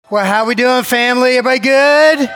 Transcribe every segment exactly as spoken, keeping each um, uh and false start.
Well, how we doing, family? Everybody good?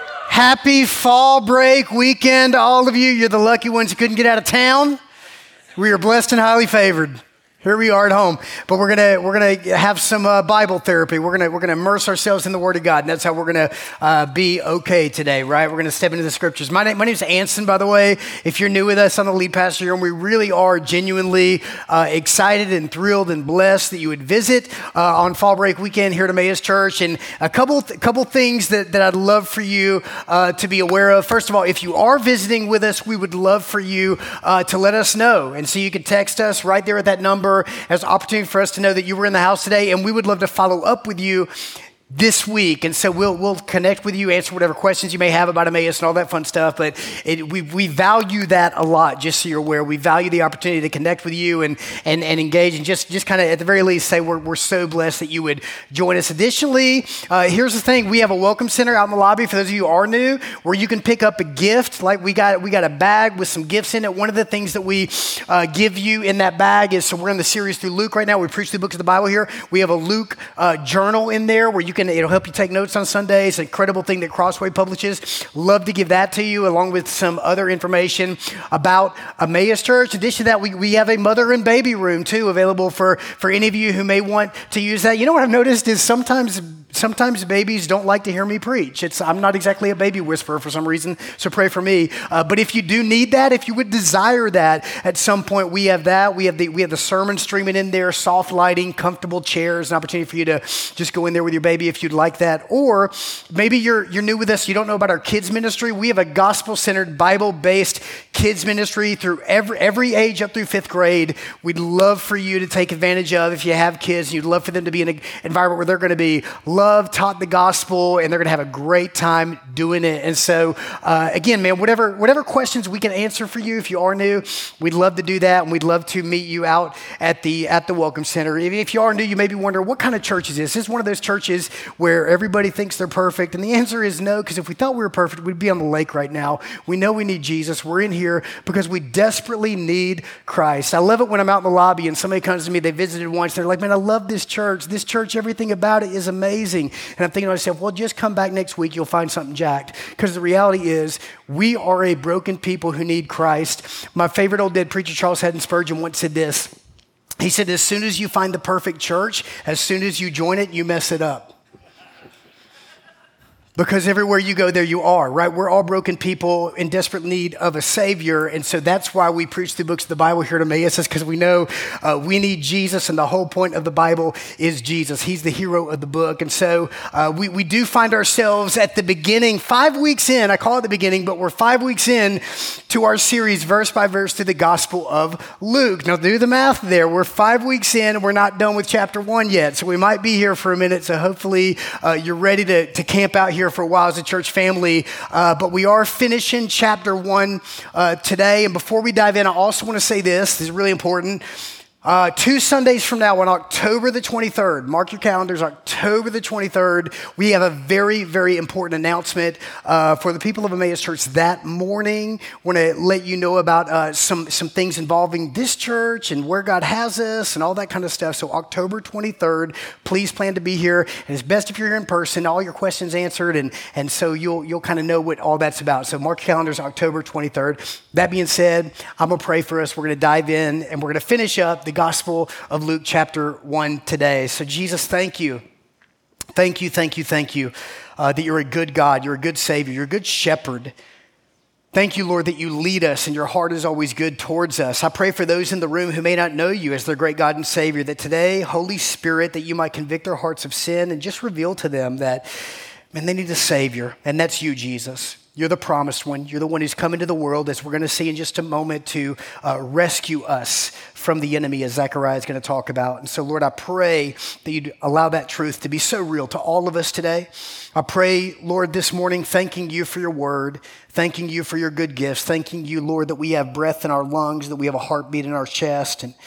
Happy fall break weekend, all of you. You're the lucky ones who couldn't get out of town. We are blessed and highly favored. Here we are at home, but we're gonna we're gonna have some uh, Bible therapy. We're gonna we're gonna immerse ourselves in the Word of God, and that's how we're gonna uh, be okay today, right? We're gonna step into the Scriptures. My name my name's Anson, by the way. If you're new with us, I'm the lead pastor here, and we really are genuinely uh, excited and thrilled and blessed that you would visit uh, on Fall Break weekend here at Emmaus Church. And a couple th- couple things that that I'd love for you uh, to be aware of. First of all, if you are visiting with us, we would love for you uh, to let us know, and so you can text us right there at that number as an opportunity for us to know that you were in the house today, and we would love to follow up with you this week. And so we'll we'll connect with you, answer whatever questions you may have about Emmaus and all that fun stuff. But it, we we value that a lot, just so you're aware. We value the opportunity to connect with you and and, and engage, and just, just kind of at the very least say we're we're so blessed that you would join us. Additionally, uh, here's the thing: we have a welcome center out in the lobby for those of you who are new, where you can pick up a gift. Like we got we got a bag with some gifts in it. One of the things that we uh, give you in that bag is, so we're in the series through Luke right now. We preach through the books of the Bible here. We have a Luke uh, journal in there where you can. It'll help you take notes on Sundays. An incredible thing that Crossway publishes. Love to give that to you, along with some other information about Emmaus Church. In addition to that, we, we have a mother and baby room too, available for, for any of you who may want to use that. You know what I've noticed is sometimes Sometimes babies don't like to hear me preach. It's, I'm not exactly a baby whisperer for some reason, so pray for me. Uh, but if you do need that, if you would desire that at some point, we have that. We have the we have the sermon streaming in there, soft lighting, comfortable chairs, an opportunity for you to just go in there with your baby if you'd like that. Or maybe you're you're new with us, you don't know about our kids ministry. We have a gospel-centered, Bible-based kids ministry through every every age up through fifth grade. We'd love for you to take advantage of if you have kids. You'd love for them to be in an environment where they're going to be loved, taught the gospel, and they're going to have a great time doing it. And so, uh, again, man, whatever whatever questions we can answer for you if you are new, we'd love to do that, and we'd love to meet you out at the at the Welcome Center. If, if you are new, you may be wondering, what kind of church is this? This is one of those churches where everybody thinks they're perfect, and the answer is no, because if we thought we were perfect, we'd be on the lake right now. We know we need Jesus. We're in here because we desperately need Christ. I love it when I'm out in the lobby and somebody comes to me, they visited once, they're like, man, I love this church. This church, everything about it is amazing. And I'm thinking to myself, well, just come back next week, you'll find something jacked. Because the reality is, we are a broken people who need Christ. My favorite old dead preacher, Charles Haddon Spurgeon, once said this. He said, as soon as you find the perfect church, as soon as you join it, you mess it up. Because everywhere you go, there you are, right? We're all broken people in desperate need of a Savior. And so that's why we preach the books of the Bible here at Emmaus, is because we know uh, we need Jesus, and the whole point of the Bible is Jesus. He's the hero of the book. And so uh, we, we do find ourselves at the beginning, five weeks in, I call it the beginning, but we're five weeks in to our series, verse by verse, through the Gospel of Luke. Now, do the math there. We're five weeks in, and we're not done with chapter one yet. So we might be here for a minute. So hopefully uh, you're ready to, to camp out here for a while as a church family, uh, but we are finishing chapter one uh, today. And before we dive in, I also want to say this, this is really important. Uh, two Sundays from now, on October the twenty-third, mark your calendars, October the twenty-third, we have a very, very important announcement uh, for the people of Emmaus Church that morning. I want to let you know about uh, some, some things involving this church and where God has us and all that kind of stuff. So October twenty-third, please plan to be here. And it's best if you're here in person, all your questions answered, and, and so you'll, you'll kind of know what all that's about. So mark your calendars, October twenty-third. That being said, I'm going to pray for us. We're going to dive in, and we're going to finish up the Gospel of Luke chapter one today. So Jesus, thank you. Thank you, thank you, thank you uh, that you're a good God, you're a good Savior, you're a good shepherd. Thank you, Lord, that you lead us and your heart is always good towards us. I pray for those in the room who may not know you as their great God and Savior, that today, Holy Spirit, that you might convict their hearts of sin and just reveal to them that, man, they need a Savior, and that's you, Jesus. You're the promised one. You're the one who's come into the world, as we're going to see in just a moment, to uh, rescue us from the enemy, as Zechariah is going to talk about. And so, Lord, I pray that you'd allow that truth to be so real to all of us today. I pray, Lord, this morning, thanking you for your word, thanking you for your good gifts, thanking you, Lord, that we have breath in our lungs, that we have a heartbeat in our chest. And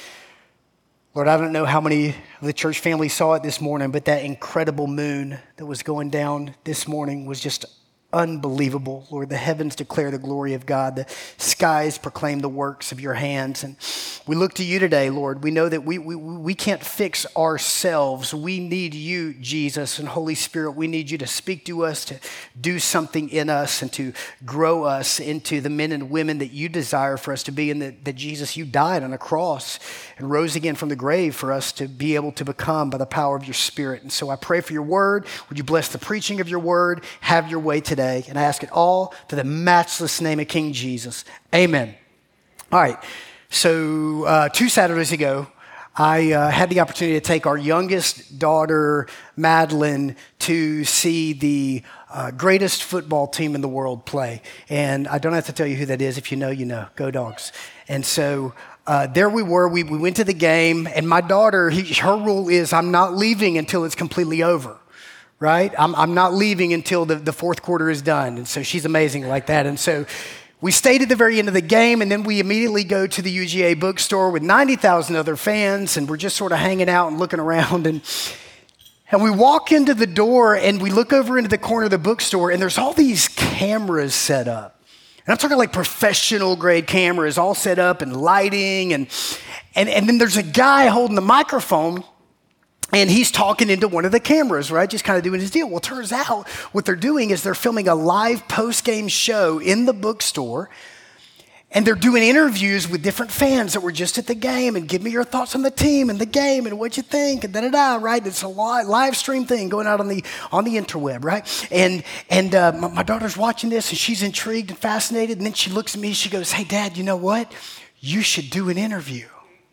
Lord, I don't know how many of the church family saw it this morning, but that incredible moon that was going down this morning was just unbelievable. Lord, the heavens declare the glory of God. The skies proclaim the works of your hands. And we look to you today, Lord. We know that we, we, we can't fix ourselves. We need you, Jesus, and Holy Spirit. We need you to speak to us, to do something in us, and to grow us into the men and women that you desire for us to be. And that, that Jesus, you died on a cross and rose again from the grave for us to be able to become by the power of your Spirit. And so I pray for your word. Would you bless the preaching of your word? Have your way today. And I ask it all to the matchless name of King Jesus. Amen. All right. So uh, two Saturdays ago, I uh, had the opportunity to take our youngest daughter, Madeline, to see the uh, greatest football team in the world play. And I don't have to tell you who that is. If you know, you know. Go Dogs. And so uh, there we were. We, we went to the game. And my daughter, he, her rule is I'm not leaving until it's completely over. Right? I'm, I'm not leaving until the, the fourth quarter is done. And so she's amazing like that. And so we stayed at the very end of the game, and then we immediately go to the U G A bookstore with ninety thousand other fans, and we're just sort of hanging out and looking around. And, and we walk into the door, and we look over into the corner of the bookstore, and there's all these cameras set up. And I'm talking like professional grade cameras all set up and lighting. And, and, and then there's a guy holding the microphone, and he's talking into one of the cameras, right? Just kind of doing his deal. Well, it turns out what they're doing is they're filming a live post-game show in the bookstore, and they're doing interviews with different fans that were just at the game, and give me your thoughts on the team and the game and what you think, and da-da-da, right? It's a live, live stream thing going out on the on the interweb, right? And and uh, my, my daughter's watching this, and she's intrigued and fascinated, and then she looks at me, and she goes, hey, Dad, you know what? You should do an interview.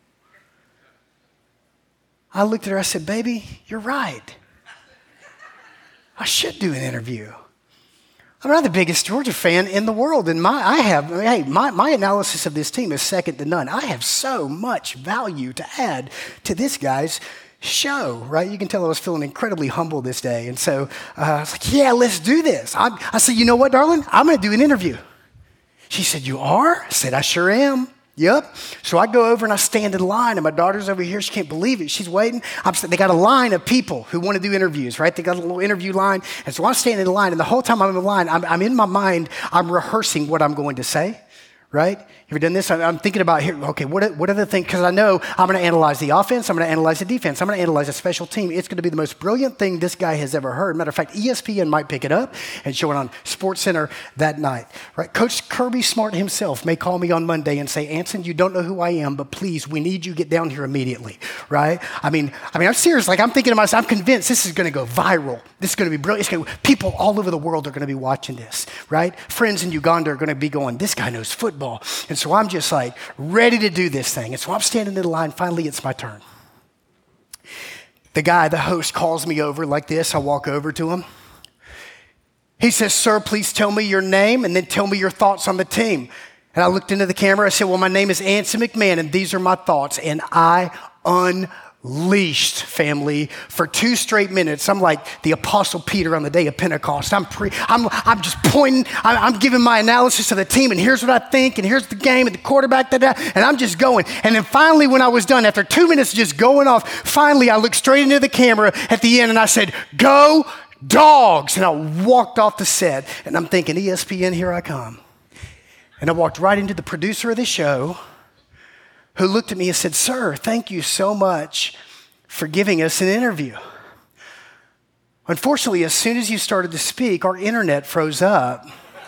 I looked at her, I said, baby, you're right. I should do an interview. I'm not the biggest Georgia fan in the world, and my I have, hey, my, my analysis of this team is second to none. I have so much value to add to this guy's show, right? You can tell I was feeling incredibly humble this day. And so uh, I was like, yeah, let's do this. I, I said, you know what, darling? I'm going to do an interview. She said, you are? I said, I sure am. Yep. So I go over and I stand in line, and my daughter's over here. She can't believe it. She's waiting. I'm, they got a line of people who want to do interviews, right? They got a little interview line. And so I'm standing in line, and the whole time I'm in the line, I'm, I'm in my mind, I'm rehearsing what I'm going to say, right? You ever done this? I'm thinking about here, okay, what are, what are the things? Because I know I'm going to analyze the offense. I'm going to analyze the defense. I'm going to analyze a special team. It's going to be the most brilliant thing this guy has ever heard. Matter of fact, E S P N might pick it up and show it on SportsCenter that night, right? Coach Kirby Smart himself may call me on Monday and say, Anson, you don't know who I am, but please, we need you to get down here immediately, right? I mean, I mean, I'm serious. Like, I'm thinking to myself, I'm convinced this is going to go viral. This is going to be brilliant. It's going to, people all over the world are going to be watching this, right? Friends in Uganda are going to be going, this guy knows football. And so I'm just like, ready to do this thing. And so I'm standing in the line. Finally, it's my turn. The guy, the host, calls me over like this. I walk over to him. He says, sir, please tell me your name and then tell me your thoughts on the team. And I looked into the camera. I said, well, my name is Anson McMahon, and these are my thoughts. And I unleashed, family, for two straight minutes. I'm like the Apostle Peter on the day of Pentecost. I'm pre, I'm, I'm just pointing. I'm, I'm giving my analysis of the team, and here's what I think, and here's the game, and the quarterback, da, da, and I'm just going. And then finally, when I was done, after two minutes just going off, finally, I looked straight into the camera at the end, and I said, go Dogs. And I walked off the set, and I'm thinking, E S P N, here I come. And I walked right into the producer of the show, who looked at me and said, sir, thank you so much for giving us an interview. Unfortunately, as soon as you started to speak, our internet froze up.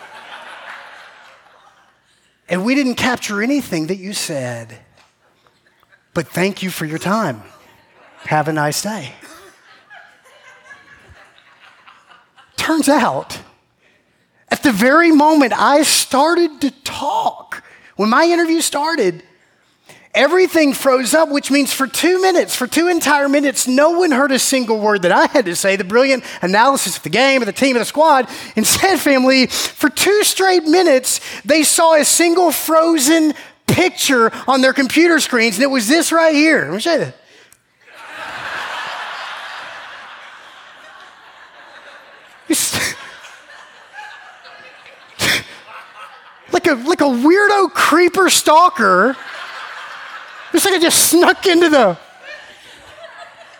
And we didn't capture anything that you said. But thank you for your time. Have a nice day. Turns out, at the very moment I started to talk, when my interview started, everything froze up, which means for two minutes, for two entire minutes, no one heard a single word that I had to say, the brilliant analysis of the game, of the team, of the squad. Instead, family, for two straight minutes, they saw a single frozen picture on their computer screens, and it was this right here. Let me show you. like a like a weirdo creeper stalker. It's like I just snuck into the.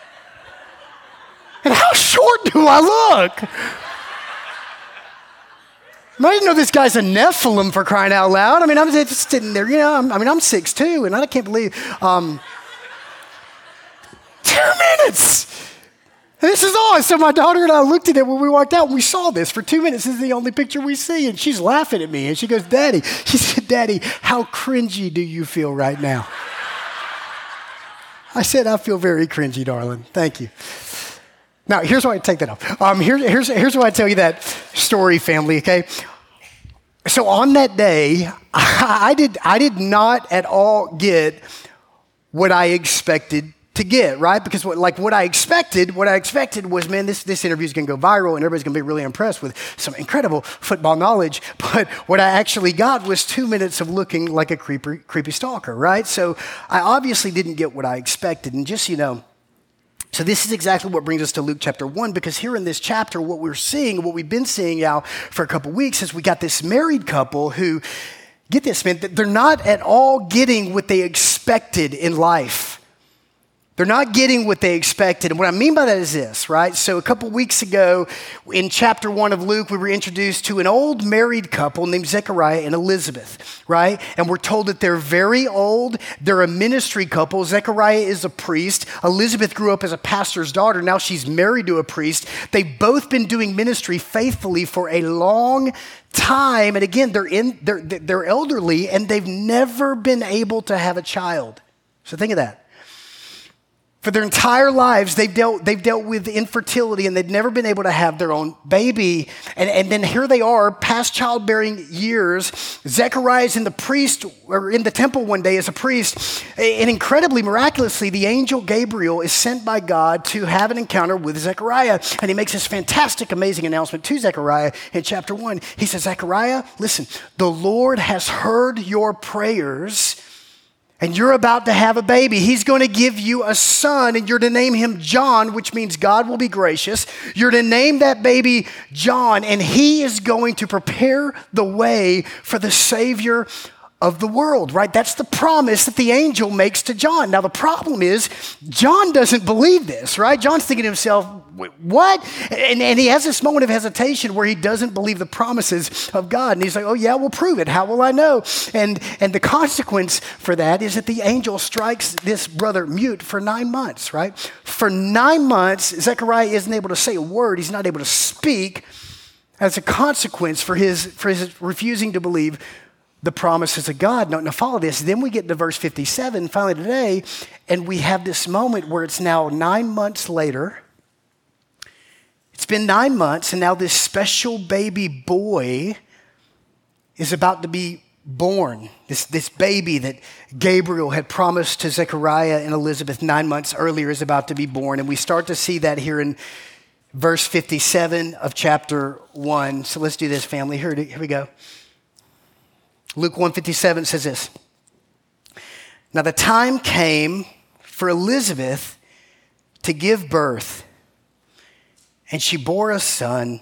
And how short do I look? I didn't know this guy's a Nephilim for crying out loud. I mean, I'm just sitting there, you know, I'm, I mean, I'm six two, and I can't believe, um, two minutes. And this is all. So my daughter and I looked at it when we walked out, and we saw this for two minutes. This is the only picture we see, and she's laughing at me, and she goes, Daddy, she said, Daddy, how cringy do you feel right now? I said, I feel very cringy, darling. Thank you. Now, here's why I take that off. Um, here, here's, here's why I tell you that story, family, okay? So on that day, I did, I did not at all get what I expected to get, right? Because what, like what I expected, what I expected was, man, this, this interview is going to go viral and everybody's going to be really impressed with some incredible football knowledge. But what I actually got was two minutes of looking like a creepy, creepy stalker, right? So I obviously didn't get what I expected. And just, you know, so this is exactly what brings us to Luke chapter one, because here in this chapter, what we're seeing, what we've been seeing now for a couple weeks is we got this married couple who, get this, man, they're not at all getting what they expected in life. They're not getting what they expected. And what I mean by that is this, right? So a couple weeks ago in chapter one of Luke, we were introduced to an old married couple named Zechariah and Elizabeth, right? And we're told that they're very old. They're a ministry couple. Zechariah is a priest. Elizabeth grew up as a pastor's daughter. Now she's married to a priest. They've both been doing ministry faithfully for a long time. And again, they're in, they're, they're elderly and they've never been able to have a child. So think of that. For their entire lives, they've dealt, they've dealt with infertility and they've never been able to have their own baby. And, and then here they are, past childbearing years. Zechariah is in the priest, or in the temple one day as a priest. And incredibly, miraculously, the angel Gabriel is sent by God to have an encounter with Zechariah. And he makes this fantastic, amazing announcement to Zechariah in chapter one. He says, Zechariah, listen, the Lord has heard your prayers. And you're about to have a baby. He's going to give you a son, and you're to name him John, which means God will be gracious. You're to name that baby John, and he is going to prepare the way for the Savior of the world, right? That's the promise that the angel makes to John. Now, the problem is, John doesn't believe this, right? John's thinking to himself, what? And, and he has this moment of hesitation where he doesn't believe the promises of God. And he's like, oh yeah, we'll prove it. How will I know? And, and the consequence for that is that the angel strikes this brother mute for nine months, right? For nine months, Zechariah isn't able to say a word. He's not able to speak as a consequence for his, for his refusing to believe the promises of God. Now, now follow this. Then we get to verse fifty-seven, finally today, and we have this moment where it's now nine months later. It's been nine months, and now this special baby boy is about to be born. This, this baby that Gabriel had promised to Zechariah and Elizabeth nine months earlier is about to be born. And we start to see that here in verse fifty-seven of chapter one. So let's do this, family. Here, here we go. Luke one fifty-seven says this. Now the time came for Elizabeth to give birth, and she bore a son.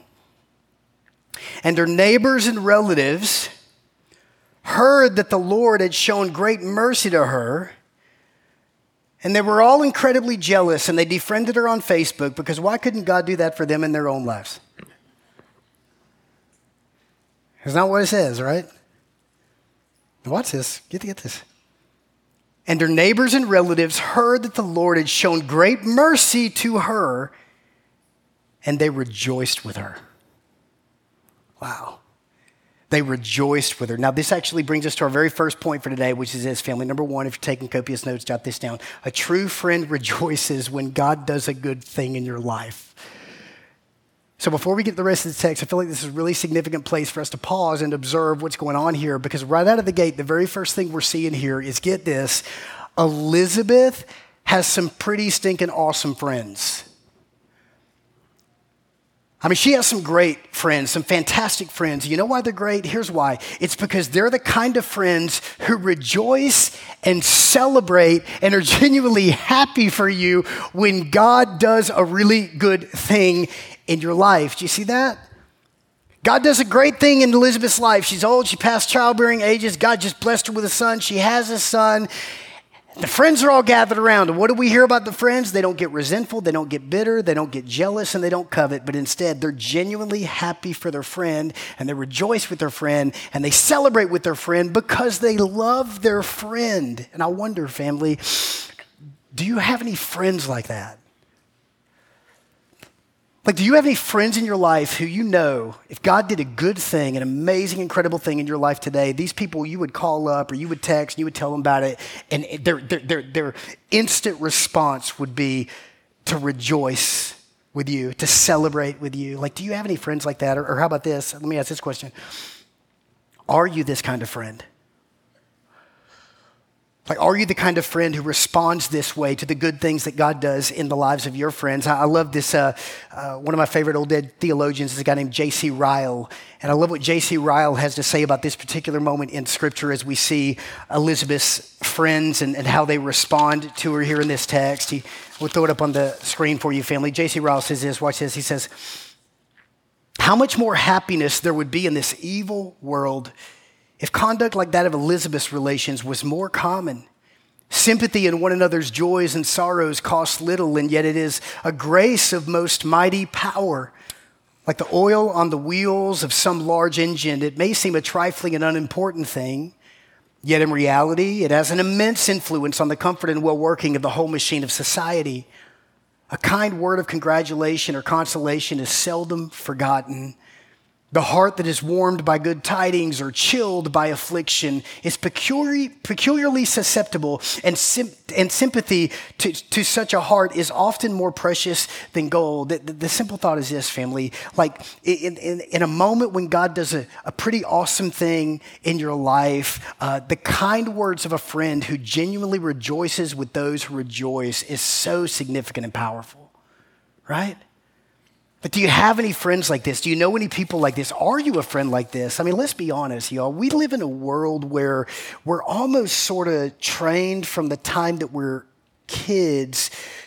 And her neighbors and relatives heard that the Lord had shown great mercy to her, and they were all incredibly jealous, and they defriended her on Facebook, because why couldn't God do that for them in their own lives? That's not what it says, right? Watch this. Get, get this. And her neighbors and relatives heard that the Lord had shown great mercy to her, and they rejoiced with her. Wow. They rejoiced with her. Now, this actually brings us to our very first point for today, which is this, family. Number one, if you're taking copious notes, jot this down. A true friend rejoices when God does a good thing in your life. So before we get to the rest of the text, I feel like this is a really significant place for us to pause and observe what's going on here, because right out of the gate, the very first thing we're seeing here is, get this, Elizabeth has some pretty stinking awesome friends. I mean, she has some great friends, some fantastic friends. You know why they're great? Here's why. It's because they're the kind of friends who rejoice and celebrate and are genuinely happy for you when God does a really good thing in your life. Do you see that? God does a great thing in Elizabeth's life. She's old. She passed childbearing ages. God just blessed her with a son. She has a son. The friends are all gathered around. And what do we hear about the friends? They don't get resentful, they don't get bitter, they don't get jealous, and they don't covet. But instead, they're genuinely happy for their friend, and they rejoice with their friend, and they celebrate with their friend because they love their friend. And I wonder, family, do you have any friends like that? Like, do you have any friends in your life who you know, if God did a good thing, an amazing, incredible thing in your life today, these people you would call up or you would text and you would tell them about it, and their, their, their, their instant response would be to rejoice with you, to celebrate with you? Like, do you have any friends like that? Or, or how about this? Let me ask this question. Are you this kind of friend? Like, are you the kind of friend who responds this way to the good things that God does in the lives of your friends? I, I love this. Uh, uh, one of my favorite old dead theologians is a guy named J C Ryle. And I love what J C Ryle has to say about this particular moment in Scripture as we see Elizabeth's friends and, and how they respond to her here in this text. He, we'll throw it up on the screen for you, family. J C Ryle says this. Watch this. He says, how much more happiness there would be in this evil world if conduct like that of Elizabeth's relations was more common. Sympathy in one another's joys and sorrows costs little, and yet it is a grace of most mighty power. Like the oil on the wheels of some large engine, it may seem a trifling and unimportant thing, yet in reality, it has an immense influence on the comfort and well-working of the whole machine of society. A kind word of congratulation or consolation is seldom forgotten. The heart that is warmed by good tidings or chilled by affliction is peculiarly, peculiarly susceptible, and, sim- and sympathy to, to such a heart is often more precious than gold. The, the, the simple thought is this, family. Like in, in, in a moment when God does a, a pretty awesome thing in your life, uh, the kind words of a friend who genuinely rejoices with those who rejoice is so significant and powerful, right? But do you have any friends like this? Do you know any people like this? Are you a friend like this? I mean, let's be honest, y'all. We live in a world where we're almost sort of trained from the time that we're kids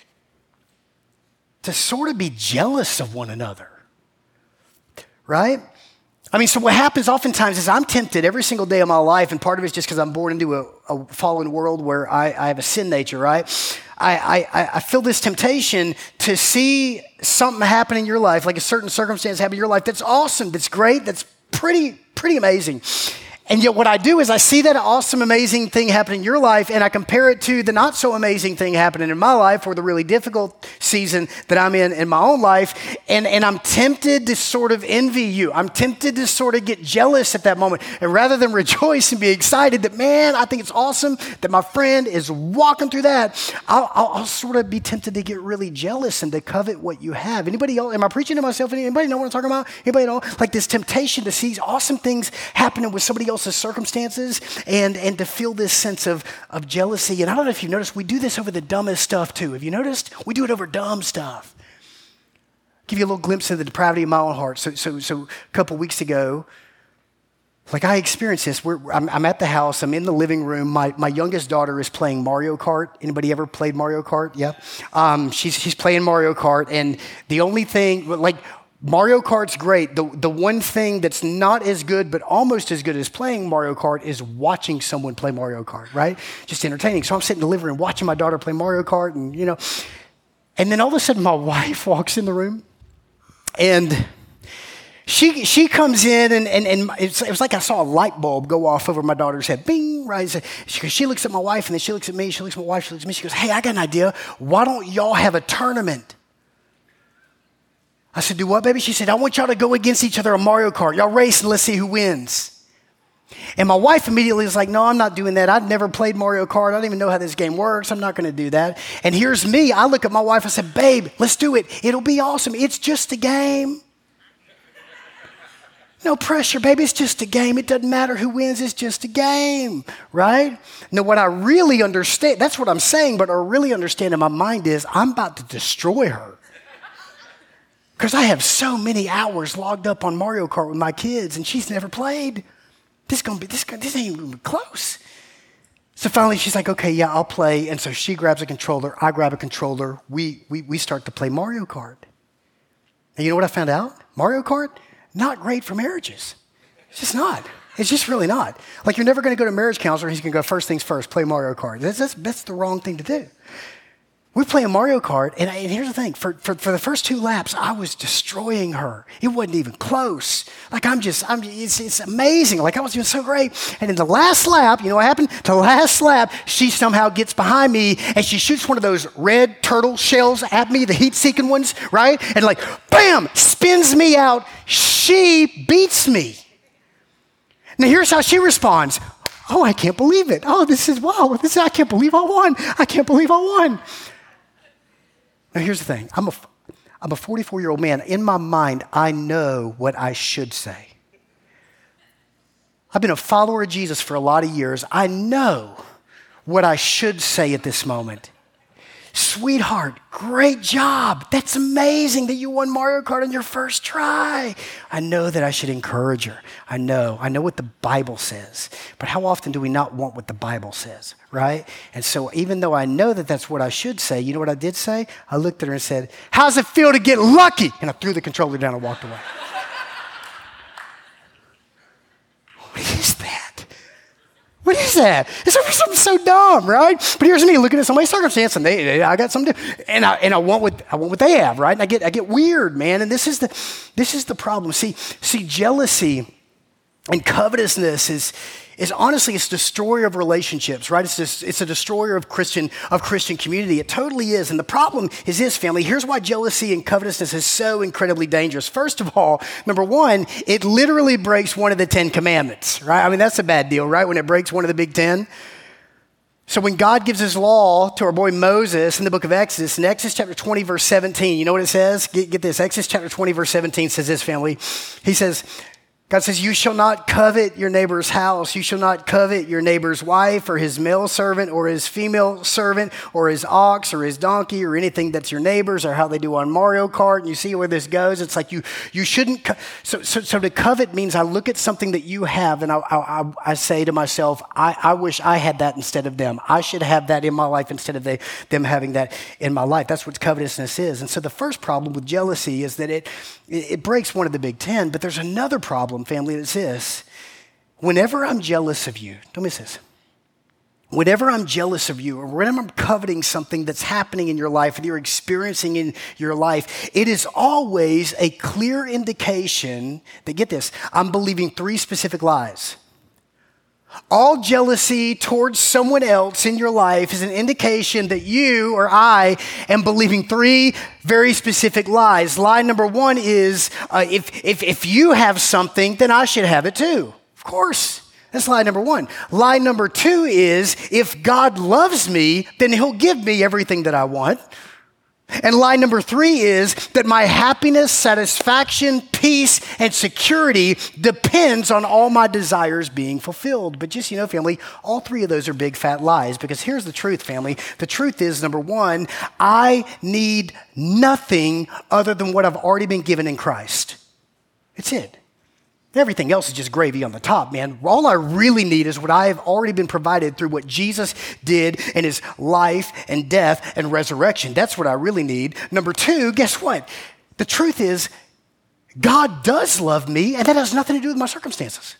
to sort of be jealous of one another, right? I mean, so what happens oftentimes is I'm tempted every single day of my life, and part of it's just because I'm born into a, a fallen world where I, I have a sin nature, right? I, I, I feel this temptation to see something happen in your life, like a certain circumstance happen in your life that's awesome, that's great, that's pretty, pretty amazing. And yet what I do is I see that awesome, amazing thing happen in your life, and I compare it to the not so amazing thing happening in my life, or the really difficult season that I'm in in my own life, and, and I'm tempted to sort of envy you. I'm tempted to sort of get jealous at that moment. And rather than rejoice and be excited that, man, I think it's awesome that my friend is walking through that, I'll, I'll, I'll sort of be tempted to get really jealous and to covet what you have. Anybody else? Am I preaching to myself? Anybody know what I'm talking about? Anybody know? Like this temptation to see awesome things happening with somebody else circumstances and, and to feel this sense of, of jealousy. And I don't know if you've noticed, we do this over the dumbest stuff too. Have you noticed? We do it over dumb stuff. Give you a little glimpse of the depravity of my own heart. So, so, so a couple weeks ago, like I experienced this. We're, I'm, I'm at the house. I'm in the living room. My, my youngest daughter is playing Mario Kart. Anybody ever played Mario Kart? Yeah. Um, she's, she's playing Mario Kart. And the only thing, like, Mario Kart's great. The, the one thing that's not as good, but almost as good as playing Mario Kart is watching someone play Mario Kart, right? Just entertaining. So I'm sitting in the living room watching my daughter play Mario Kart, and, you know, and then all of a sudden my wife walks in the room, and she she comes in, and, and, and it's, it was like I saw a light bulb go off over my daughter's head. Bing, right? She, she looks at my wife, and then she looks at me. She looks at my wife. She looks at me. She goes, hey, I got an idea. Why don't y'all have a tournament? I said, do what, baby? She said, I want y'all to go against each other on Mario Kart. Y'all race and let's see who wins. And my wife immediately was like, no, I'm not doing that. I've never played Mario Kart. I don't even know how this game works. I'm not going to do that. And here's me. I look at my wife. I said, babe, let's do it. It'll be awesome. It's just a game. No pressure, baby. It's just a game. It doesn't matter who wins. It's just a game, right? Now, what I really understand, that's what I'm saying, but what I really understand in my mind is I'm about to destroy her. Because I have so many hours logged up on Mario Kart with my kids, and she's never played. This is gonna be this. This ain't even gonna be close. So finally, she's like, "Okay, yeah, I'll play." And so she grabs a controller. I grab a controller. We we we start to play Mario Kart. And you know what I found out? Mario Kart, not great for marriages. It's just not. It's just really not. Like, you're never going to go to a marriage counselor and he's going to go, first things first, play Mario Kart. That's, that's, that's the wrong thing to do. We play a Mario Kart, and, I, and here's the thing. For, for, for the first two laps, I was destroying her. It wasn't even close. Like, I'm just, I'm, it's, it's amazing. Like, I was doing so great. And in the last lap, you know what happened? The last lap, she somehow gets behind me, and she shoots one of those red turtle shells at me, the heat-seeking ones, right? And like, bam, spins me out. She beats me. Now, here's how she responds. Oh, I can't believe it. Oh, this is, wow, this is, I can't believe I won. I can't believe I won. Now, here's the thing. I'm a, I'm a forty-four-year-old man. In my mind, I know what I should say. I've been a follower of Jesus for a lot of years. I know what I should say at this moment. Sweetheart, great job. That's amazing that you won Mario Kart on your first try. I know that I should encourage her. I know. I know what the Bible says. But how often do we not want what the Bible says, right? And so even though I know that that's what I should say, you know what I did say? I looked at her and said, how's it feel to get lucky? And I threw the controller down and walked away. What is that? What is that? It's something so dumb, right? But here's me looking at somebody's circumstance, and they, they I got something, to, and I and I want what I want what they have, right? And I get I get weird, man. And this is the this is the problem. See, see, jealousy and covetousness is is honestly it's a destroyer of relationships, right? It's just, it's a destroyer of Christian of Christian community. It totally is. And the problem is this, family. Here's why jealousy and covetousness is so incredibly dangerous. First of all, number one, it literally breaks one of the Ten Commandments, right? I mean, that's a bad deal, right? When it breaks one of the big ten. So when God gives his law to our boy Moses in the book of Exodus, in Exodus chapter twenty, verse seventeen, you know what it says? Get, get this. Exodus chapter twenty, verse seventeen says this, family. He says, God says, you shall not covet your neighbor's house. You shall not covet your neighbor's wife or his male servant or his female servant or his ox or his donkey or anything that's your neighbor's, or how they do on Mario Kart. And you see where this goes. It's like you you shouldn't. Co- so, so so to covet means I look at something that you have and I, I, I say to myself, I, I wish I had that instead of them. I should have that in my life instead of they, them having that in my life. That's what covetousness is. And so the first problem with jealousy is that it it, it breaks one of the big ten. But there's another problem, family, it's this. Whenever I'm jealous of you, don't miss this. Whenever I'm jealous of you, or whenever I'm coveting something that's happening in your life, that you're experiencing in your life, it is always a clear indication that, get this, I'm believing three specific lies. All jealousy towards someone else in your life is an indication that you or I am believing three very specific lies. Lie number one is, uh, if, if, if you have something, then I should have it too. Of course. That's lie number one. Lie number two is, if God loves me, then he'll give me everything that I want. And lie number three is that my happiness, satisfaction, peace, and security depends on all my desires being fulfilled. But just, you know, family, all three of those are big fat lies, because here's the truth, family. The truth is, number one, I need nothing other than what I've already been given in Christ. It's it. Everything else is just gravy on the top, man. All I really need is what I have already been provided through what Jesus did in his life and death and resurrection. That's what I really need. Number two, guess what? The truth is, God does love me, and that has nothing to do with my circumstances.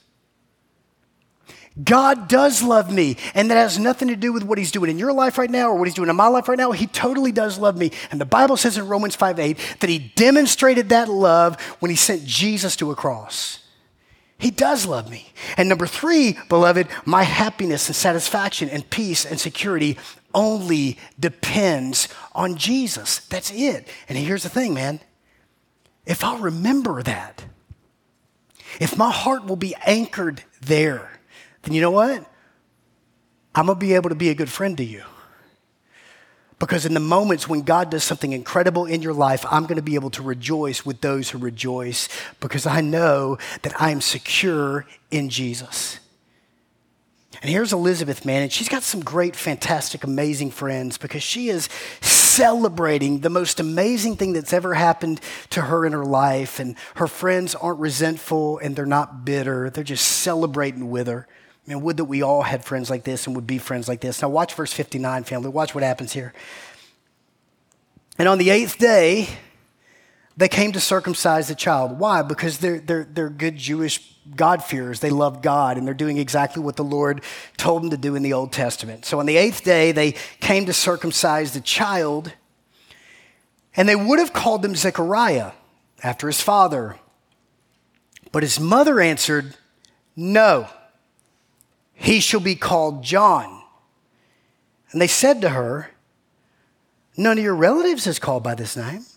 God does love me, and that has nothing to do with what he's doing in your life right now or what he's doing in my life right now. He totally does love me. And the Bible says in Romans five eight that he demonstrated that love when he sent Jesus to a cross. He does love me. And number three, beloved, my happiness and satisfaction and peace and security only depends on Jesus. That's it. And here's the thing, man. If I'll remember that, if my heart will be anchored there, then you know what? I'm going to be able to be a good friend to you. Because in the moments when God does something incredible in your life, I'm going to be able to rejoice with those who rejoice, because I know that I am secure in Jesus. And here's Elizabeth, man, and she's got some great, fantastic, amazing friends, because she is celebrating the most amazing thing that's ever happened to her in her life. And her friends aren't resentful and they're not bitter. They're just celebrating with her. Man, would that we all had friends like this and would be friends like this. Now watch verse fifty-nine, family. Watch what happens here. And on the eighth day, they came to circumcise the child. Why? Because they're, they're, they're good Jewish God-fearers. They love God, and they're doing exactly what the Lord told them to do in the Old Testament. So on the eighth day, they came to circumcise the child, and they would have called him Zechariah after his father. But his mother answered, "No, he shall be called John." And they said to her, "None of your relatives is called by this name."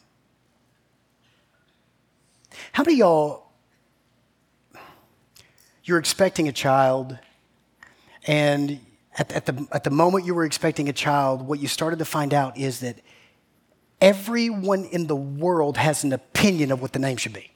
How many of y'all, you're expecting a child, and at, at, the, at the moment you were expecting a child, what you started to find out is that everyone in the world has an opinion of what the name should be?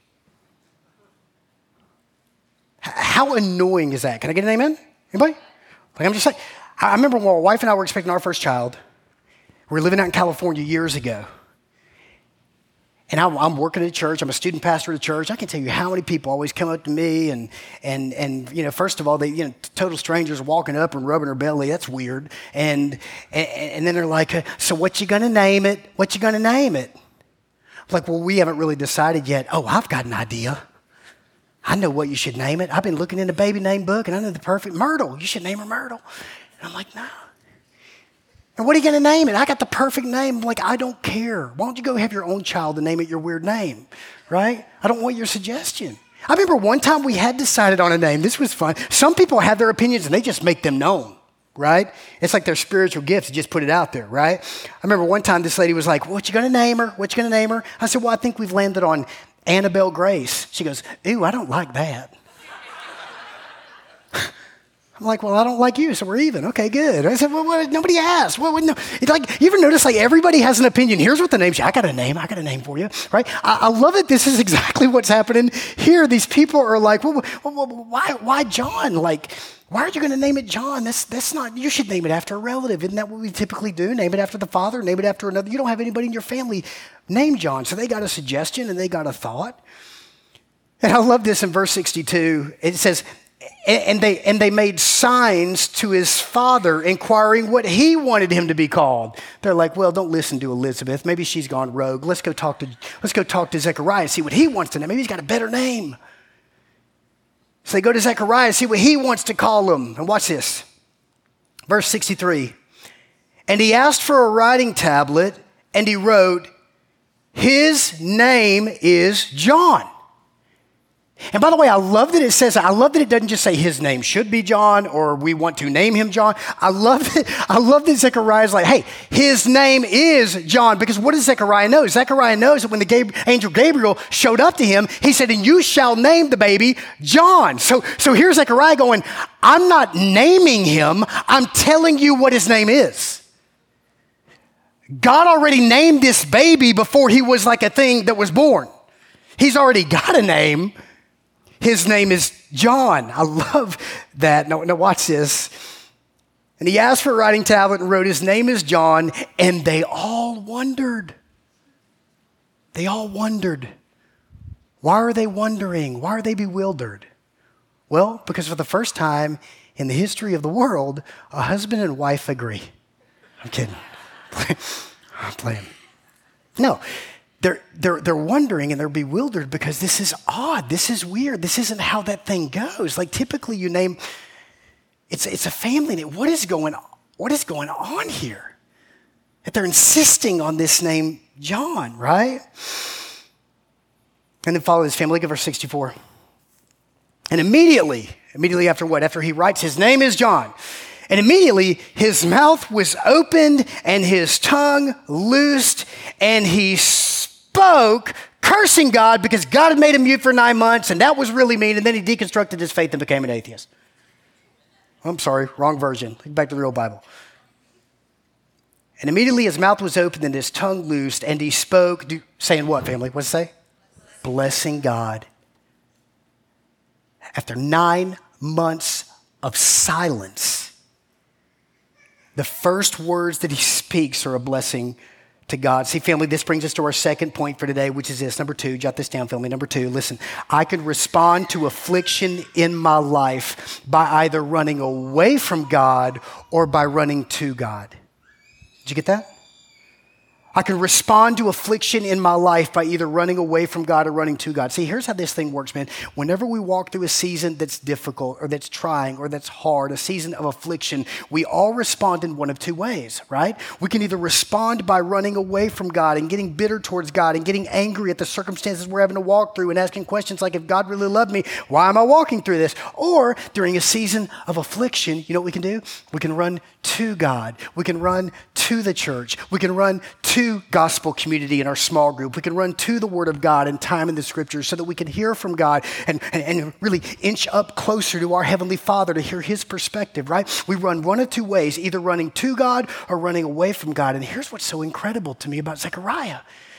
H- how annoying is that? Can I get an amen? Anybody? Like I'm just saying, I remember when my wife and I were expecting our first child. We were living out in California years ago. And I'm, I'm working at a church. I'm a student pastor at a church. I can tell you how many people always come up to me and, and, and you know, first of all, they, you know, total strangers walking up and rubbing their belly. That's weird. And, and, and then they're like, uh, so what you going to name it? What you going to name it? I'm like, well, we haven't really decided yet. Oh, I've got an idea. I know what you should name it. I've been looking in the baby name book, and I know the perfect Myrtle. You should name her Myrtle. And I'm like, no. And what are you going to name it? I got the perfect name. I'm like, I don't care. Why don't you go have your own child and name it your weird name, right? I don't want your suggestion. I remember one time we had decided on a name. This was fun. Some people have their opinions, and they just make them known, right? It's like their spiritual gifts. Just put it out there, right? I remember one time this lady was like, what you going to name her? What you going to name her? I said, well, I think we've landed on Annabelle Grace. She goes, ooh, I don't like that. I'm like, well, I don't like you, so we're even. Okay, good. I said, well, what, nobody asked. Well, no. It's like, you ever notice, like, everybody has an opinion. Here's what the name is. I got a name. I got a name for you, right? I, I love it. This is exactly what's happening here. These people are like, well, well, why, why John? Like, why are you going to name it John? That's, that's not, you should name it after a relative. Isn't that what we typically do? Name it after the father, name it after another. You don't have anybody in your family named John. So they got a suggestion and they got a thought. And I love this in verse sixty-two. It says, And they, and they made signs to his father, inquiring what he wanted him to be called. They're like, well, don't listen to Elizabeth. Maybe she's gone rogue. Let's go talk to, let's go talk to Zechariah and see what he wants to name. Maybe he's got a better name. So they go to Zechariah and see what he wants to call him. And watch this. Verse sixty-three. And he asked for a writing tablet, and he wrote, his name is John. And by the way, I love that it says, I love that it doesn't just say his name should be John or we want to name him John. I love that, I love that Zechariah is like, hey, his name is John. Because what does Zechariah know? Zechariah knows that when the Gab- angel Gabriel showed up to him, he said, and you shall name the baby John. So, so here's Zechariah going, I'm not naming him. I'm telling you what his name is. God already named this baby before he was like a thing that was born. He's already got a name. His name is John. I love that. Now, now watch this. And he asked for a writing tablet and wrote, his name is John. And they all wondered. They all wondered. Why are they wondering? Why are they bewildered? Well, because for the first time in the history of the world, a husband and wife agree. I'm kidding. I'm playing. No. They're, they're, they're wondering and they're bewildered because this is odd. This is weird. This isn't how that thing goes. Like typically you name, it's, it's a family name. What is going on? What is going on here? That they're insisting on this name, John, right? And then follow his family. Look at verse sixty-four. And immediately, immediately after what? After he writes, his name is John. And immediately his mouth was opened and his tongue loosed and he spoke, cursing God because God had made him mute for nine months and that was really mean. And then he deconstructed his faith and became an atheist. I'm sorry, wrong version. Look back to the real Bible. And immediately his mouth was opened and his tongue loosed and he spoke, do, saying what, family? What's it say? Blessing God. After nine months of silence, the first words that he speaks are a blessing to God. See, family, this brings us to our second point for today, which is this. Number two, jot this down, family. Number two, listen, I can respond to affliction in my life by either running away from God or by running to God. Did you get that? I can respond to affliction in my life by either running away from God or running to God. See, here's how this thing works, man. Whenever we walk through a season that's difficult or that's trying or that's hard, a season of affliction, we all respond in one of two ways, right? We can either respond by running away from God and getting bitter towards God and getting angry at the circumstances we're having to walk through and asking questions like, if God really loved me, why am I walking through this? Or during a season of affliction, you know what we can do? We can run to God. We can run to the church. We can run to gospel community in our small group. We can run to the Word of God and time in the Scriptures so that we can hear from God and, and, and really inch up closer to our Heavenly Father to hear His perspective, right? We run one of two ways, either running to God or running away from God. And here's what's so incredible to me about Zechariah.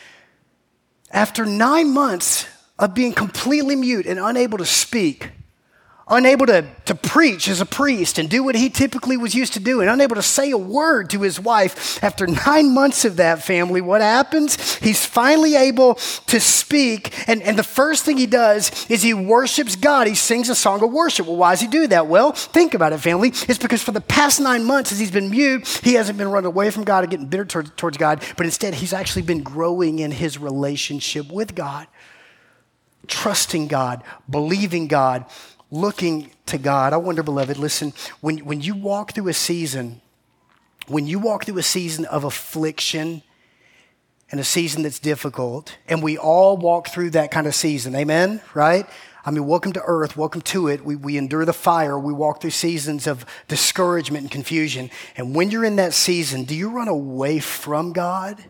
After nine months of being completely mute and unable to speak, unable to, to preach as a priest and do what he typically was used to doing, unable to say a word to his wife. After nine months of that, family, what happens? He's finally able to speak, and, and the first thing he does is he worships God. He sings a song of worship. Well, why does he do that? Well, think about it, family. It's because for the past nine months, as he's been mute, he hasn't been running away from God and getting bitter towards, towards God, but instead he's actually been growing in his relationship with God, trusting God, believing God, looking to God. I wonder, beloved, listen, when, when you walk through a season, when you walk through a season of affliction and a season that's difficult, and we all walk through that kind of season, amen, right? I mean, welcome to earth, welcome to it. We, we endure the fire. We walk through seasons of discouragement and confusion. And when you're in that season, do you run away from God?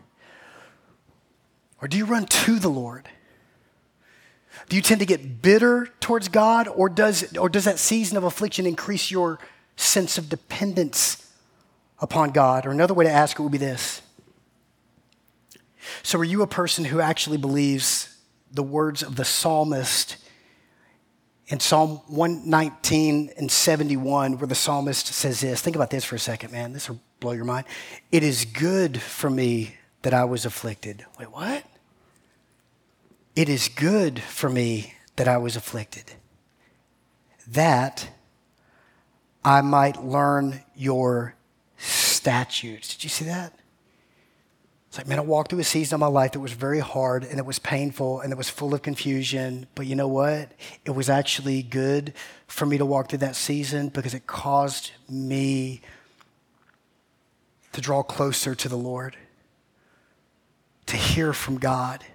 Or do you run to the Lord? Do you tend to get bitter towards God, or does, or does that season of affliction increase your sense of dependence upon God? Or another way to ask it would be this. So are you a person who actually believes the words of the psalmist in Psalm one nineteen and seventy-one, where the psalmist says this? Think about this for a second, man. This will blow your mind. It is good for me that I was afflicted. Wait, what? It is good for me that I was afflicted, that I might learn your statutes. Did you see that? It's like, man, I walked through a season of my life that was very hard and it was painful and it was full of confusion. But you know what? It was actually good for me to walk through that season because it caused me to draw closer to the Lord, to hear from God.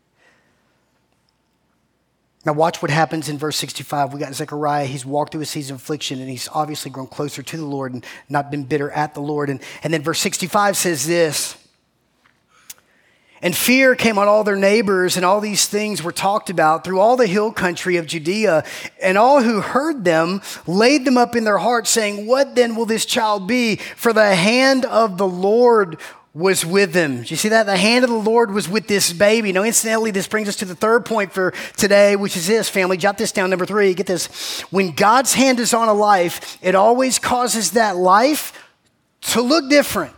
Now watch what happens in verse sixty-five. We got Zechariah. He's walked through a season of affliction, and he's obviously grown closer to the Lord and not been bitter at the Lord. And, and then verse sixty-five says this, and fear came on all their neighbors, and all these things were talked about through all the hill country of Judea. And all who heard them laid them up in their hearts, saying, what then will this child be? For the hand of the Lord was with them. Do you see that? The hand of the Lord was with this baby. Now, incidentally, this brings us to the third point for today, which is this, family. Jot this down, number three. Get this. When God's hand is on a life, it always causes that life to look different.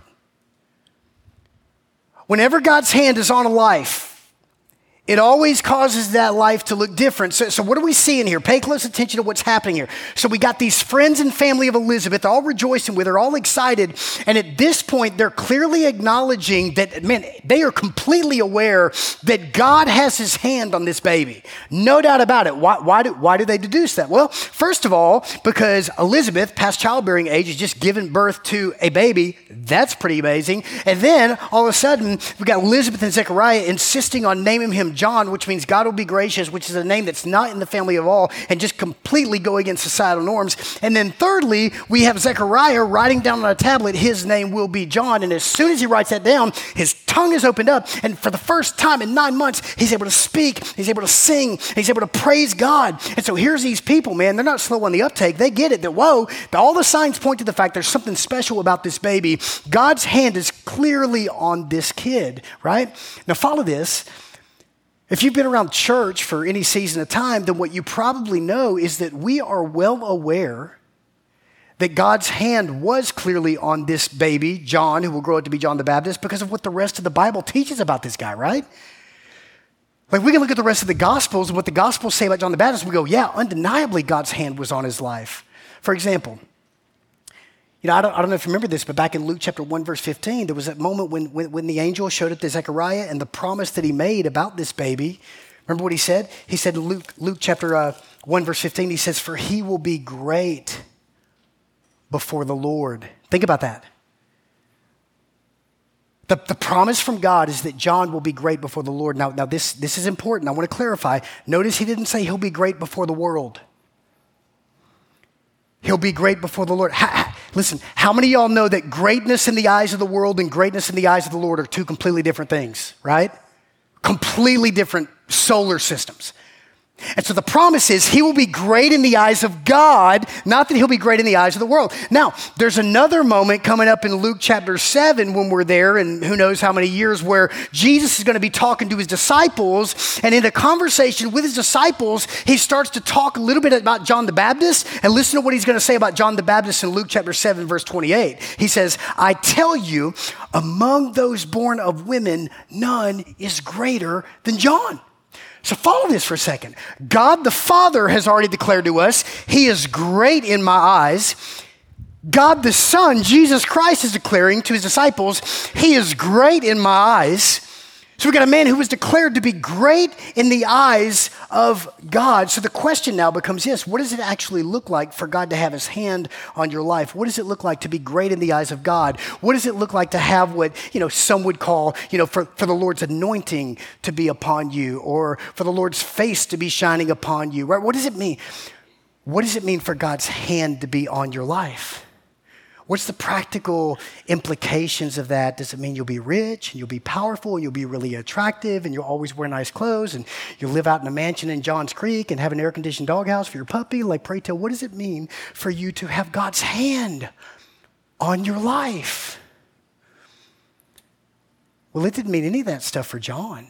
Whenever God's hand is on a life, it always causes that life to look different. So, so what are we seeing here? Pay close attention to what's happening here. So we got these friends and family of Elizabeth all rejoicing with her, all excited. And at this point, they're clearly acknowledging that, man, they are completely aware that God has his hand on this baby. No doubt about it. Why, why, do, why do they deduce that? Well, first of all, because Elizabeth, past childbearing age, has just given birth to a baby. That's pretty amazing. And then all of a sudden, we got Elizabeth and Zechariah insisting on naming him John, which means God will be gracious, which is a name that's not in the family of all, and just completely go against societal norms. And then thirdly, we have Zechariah writing down on a tablet, his name will be John. And as soon as he writes that down, his tongue is opened up. And for the first time in nine months, he's able to speak, he's able to sing, he's able to praise God. And so here's these people, man, they're not slow on the uptake. They get it that, whoa, all the signs point to the fact there's something special about this baby. God's hand is clearly on this kid, right? Now follow this. If you've been around church for any season of time, then what you probably know is that we are well aware that God's hand was clearly on this baby, John, who will grow up to be John the Baptist, because of what the rest of the Bible teaches about this guy, right? Like, we can look at the rest of the Gospels and what the Gospels say about John the Baptist, and we go, yeah, undeniably God's hand was on his life. For example, You know, I don't, I don't know if you remember this, but back in Luke chapter one, verse fifteen, there was that moment when, when, when the angel showed up to Zechariah and the promise that he made about this baby. Remember what he said? He said in Luke, Luke chapter uh, one, verse fifteen, he says, "For he will be great before the Lord." Think about that. The, the promise from God is that John will be great before the Lord. Now, now this, this is important. I want to clarify. Notice he didn't say he'll be great before the world. He'll be great before the Lord. Ha, ha, listen, how many of y'all know that greatness in the eyes of the world and greatness in the eyes of the Lord are two completely different things, right? Completely different solar systems. And so the promise is he will be great in the eyes of God, not that he'll be great in the eyes of the world. Now, there's another moment coming up in Luke chapter seven when we're there, and who knows how many years, where Jesus is going to be talking to his disciples, and in a conversation with his disciples, he starts to talk a little bit about John the Baptist, and listen to what he's going to say about John the Baptist in Luke chapter seven, verse twenty-eight. He says, "I tell you, among those born of women, none is greater than John." So follow this for a second. God the Father has already declared to us, he is great in my eyes. God the Son, Jesus Christ, is declaring to his disciples, he is great in my eyes. So we got a man who was declared to be great in the eyes of God. So the question now becomes this: what does it actually look like for God to have his hand on your life? What does it look like to be great in the eyes of God? What does it look like to have what, you know, some would call, you know, for, for the Lord's anointing to be upon you, or for the Lord's face to be shining upon you, right? What does it mean? What does it mean for God's hand to be on your life? What's the practical implications of that? Does it mean you'll be rich and you'll be powerful and you'll be really attractive and you'll always wear nice clothes and you'll live out in a mansion in Johns Creek and have an air-conditioned doghouse for your puppy? Like, pray tell, what does it mean for you to have God's hand on your life? Well, it didn't mean any of that stuff for John.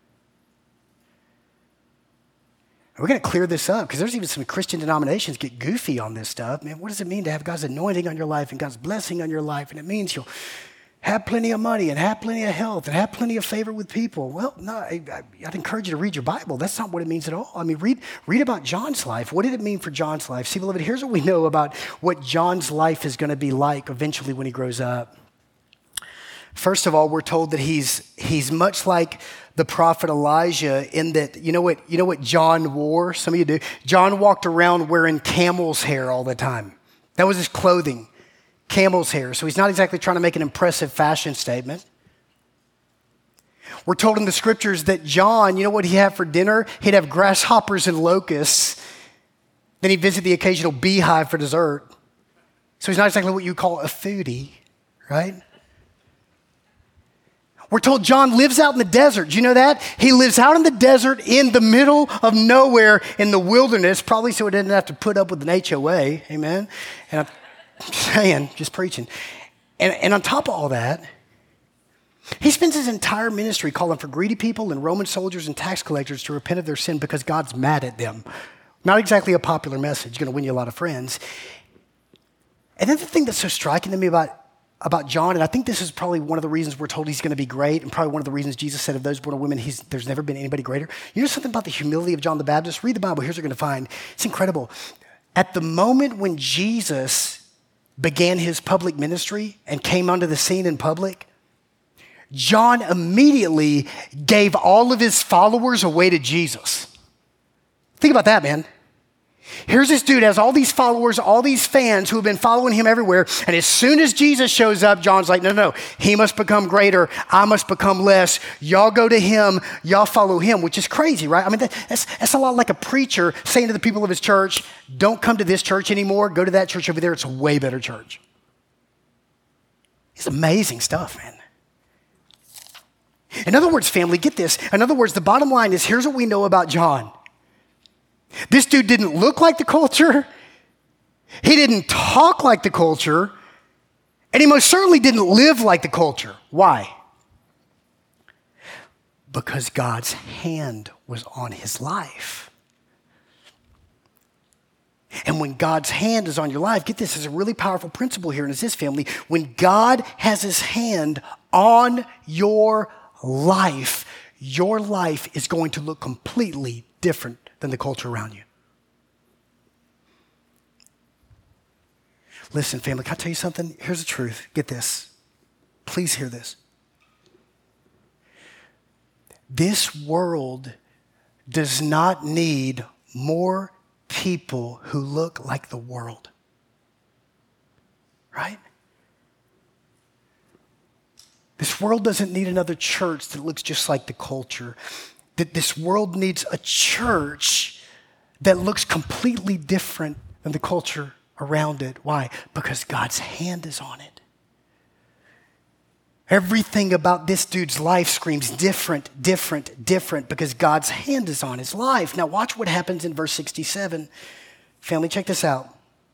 We're going to clear this up because there's even some Christian denominations get goofy on this stuff. Man, what does it mean to have God's anointing on your life and God's blessing on your life? And it means you'll have plenty of money and have plenty of health and have plenty of favor with people. Well, no, I, I, I'd encourage you to read your Bible. That's not what it means at all. I mean, read, read about John's life. What did it mean for John's life? See, beloved, here's what we know about what John's life is going to be like eventually when he grows up. First of all, we're told that he's he's much like the prophet Elijah in that, you know what, you know what John wore? Some of you do. John walked around wearing camel's hair all the time. That was his clothing, camel's hair. So he's not exactly trying to make an impressive fashion statement. We're told in the scriptures that John, you know what he'd have for dinner? He'd have grasshoppers and locusts. Then he'd visit the occasional beehive for dessert. So he's not exactly what you call a foodie, right? We're told John lives out in the desert. Do you know that? He lives out in the desert in the middle of nowhere in the wilderness, probably so he didn't have to put up with an H O A. Amen? And I'm saying, just preaching. And, and on top of all that, he spends his entire ministry calling for greedy people and Roman soldiers and tax collectors to repent of their sin because God's mad at them. Not exactly a popular message. Going to win you a lot of friends. And then the thing that's so striking to me about about John, and I think this is probably one of the reasons we're told he's going to be great, and probably one of the reasons Jesus said of those born of women, he's, there's never been anybody greater. You know something about the humility of John the Baptist? Read the Bible. Here's what you're going to find. It's incredible. At the moment when Jesus began his public ministry and came onto the scene in public, John immediately gave all of his followers away to Jesus. Think about that, man. Here's this dude, has all these followers, all these fans who have been following him everywhere. And as soon as Jesus shows up, John's like, no, no, no, he must become greater. I must become less. Y'all go to him. Y'all follow him, which is crazy, right? I mean, that, that's, that's a lot like a preacher saying to the people of his church, don't come to this church anymore. Go to that church over there. It's a way better church. It's amazing stuff, man. In other words, family, get this. In other words, the bottom line is, here's what we know about John. This dude didn't look like the culture. He didn't talk like the culture. And he most certainly didn't live like the culture. Why? Because God's hand was on his life. And when God's hand is on your life, get this, there's a really powerful principle here, and it's this, family. When God has his hand on your life, your life is going to look completely different than the culture around you. Listen, family, can I tell you something? Here's the truth. Get this. Please hear this. This world does not need more people who look like the world. Right? This world doesn't need another church that looks just like the culture. That this world needs a church that looks completely different than the culture around it. Why? Because God's hand is on it. Everything about this dude's life screams different, different, different because God's hand is on his life. Now watch what happens in verse sixty-seven. Family, check this out.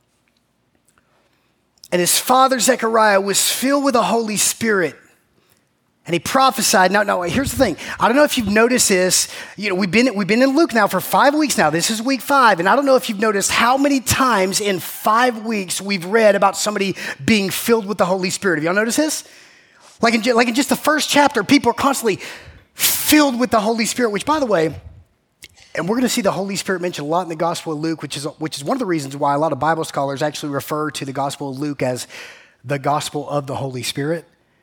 And his father Zechariah was filled with the Holy Spirit. And he prophesied. Now, now, here's the thing. I don't know if you've noticed this. You know, we've been, we've been in Luke now for five weeks now. This is week five. And I don't know if you've noticed how many times in five weeks we've read about somebody being filled with the Holy Spirit. Have y'all noticed this? Like in, like in just the first chapter, people are constantly filled with the Holy Spirit, which, by the way, and we're going to see the Holy Spirit mentioned a lot in the Gospel of Luke, which is, which is one of the reasons why a lot of Bible scholars actually refer to the Gospel of Luke as the Gospel of the Holy Spirit.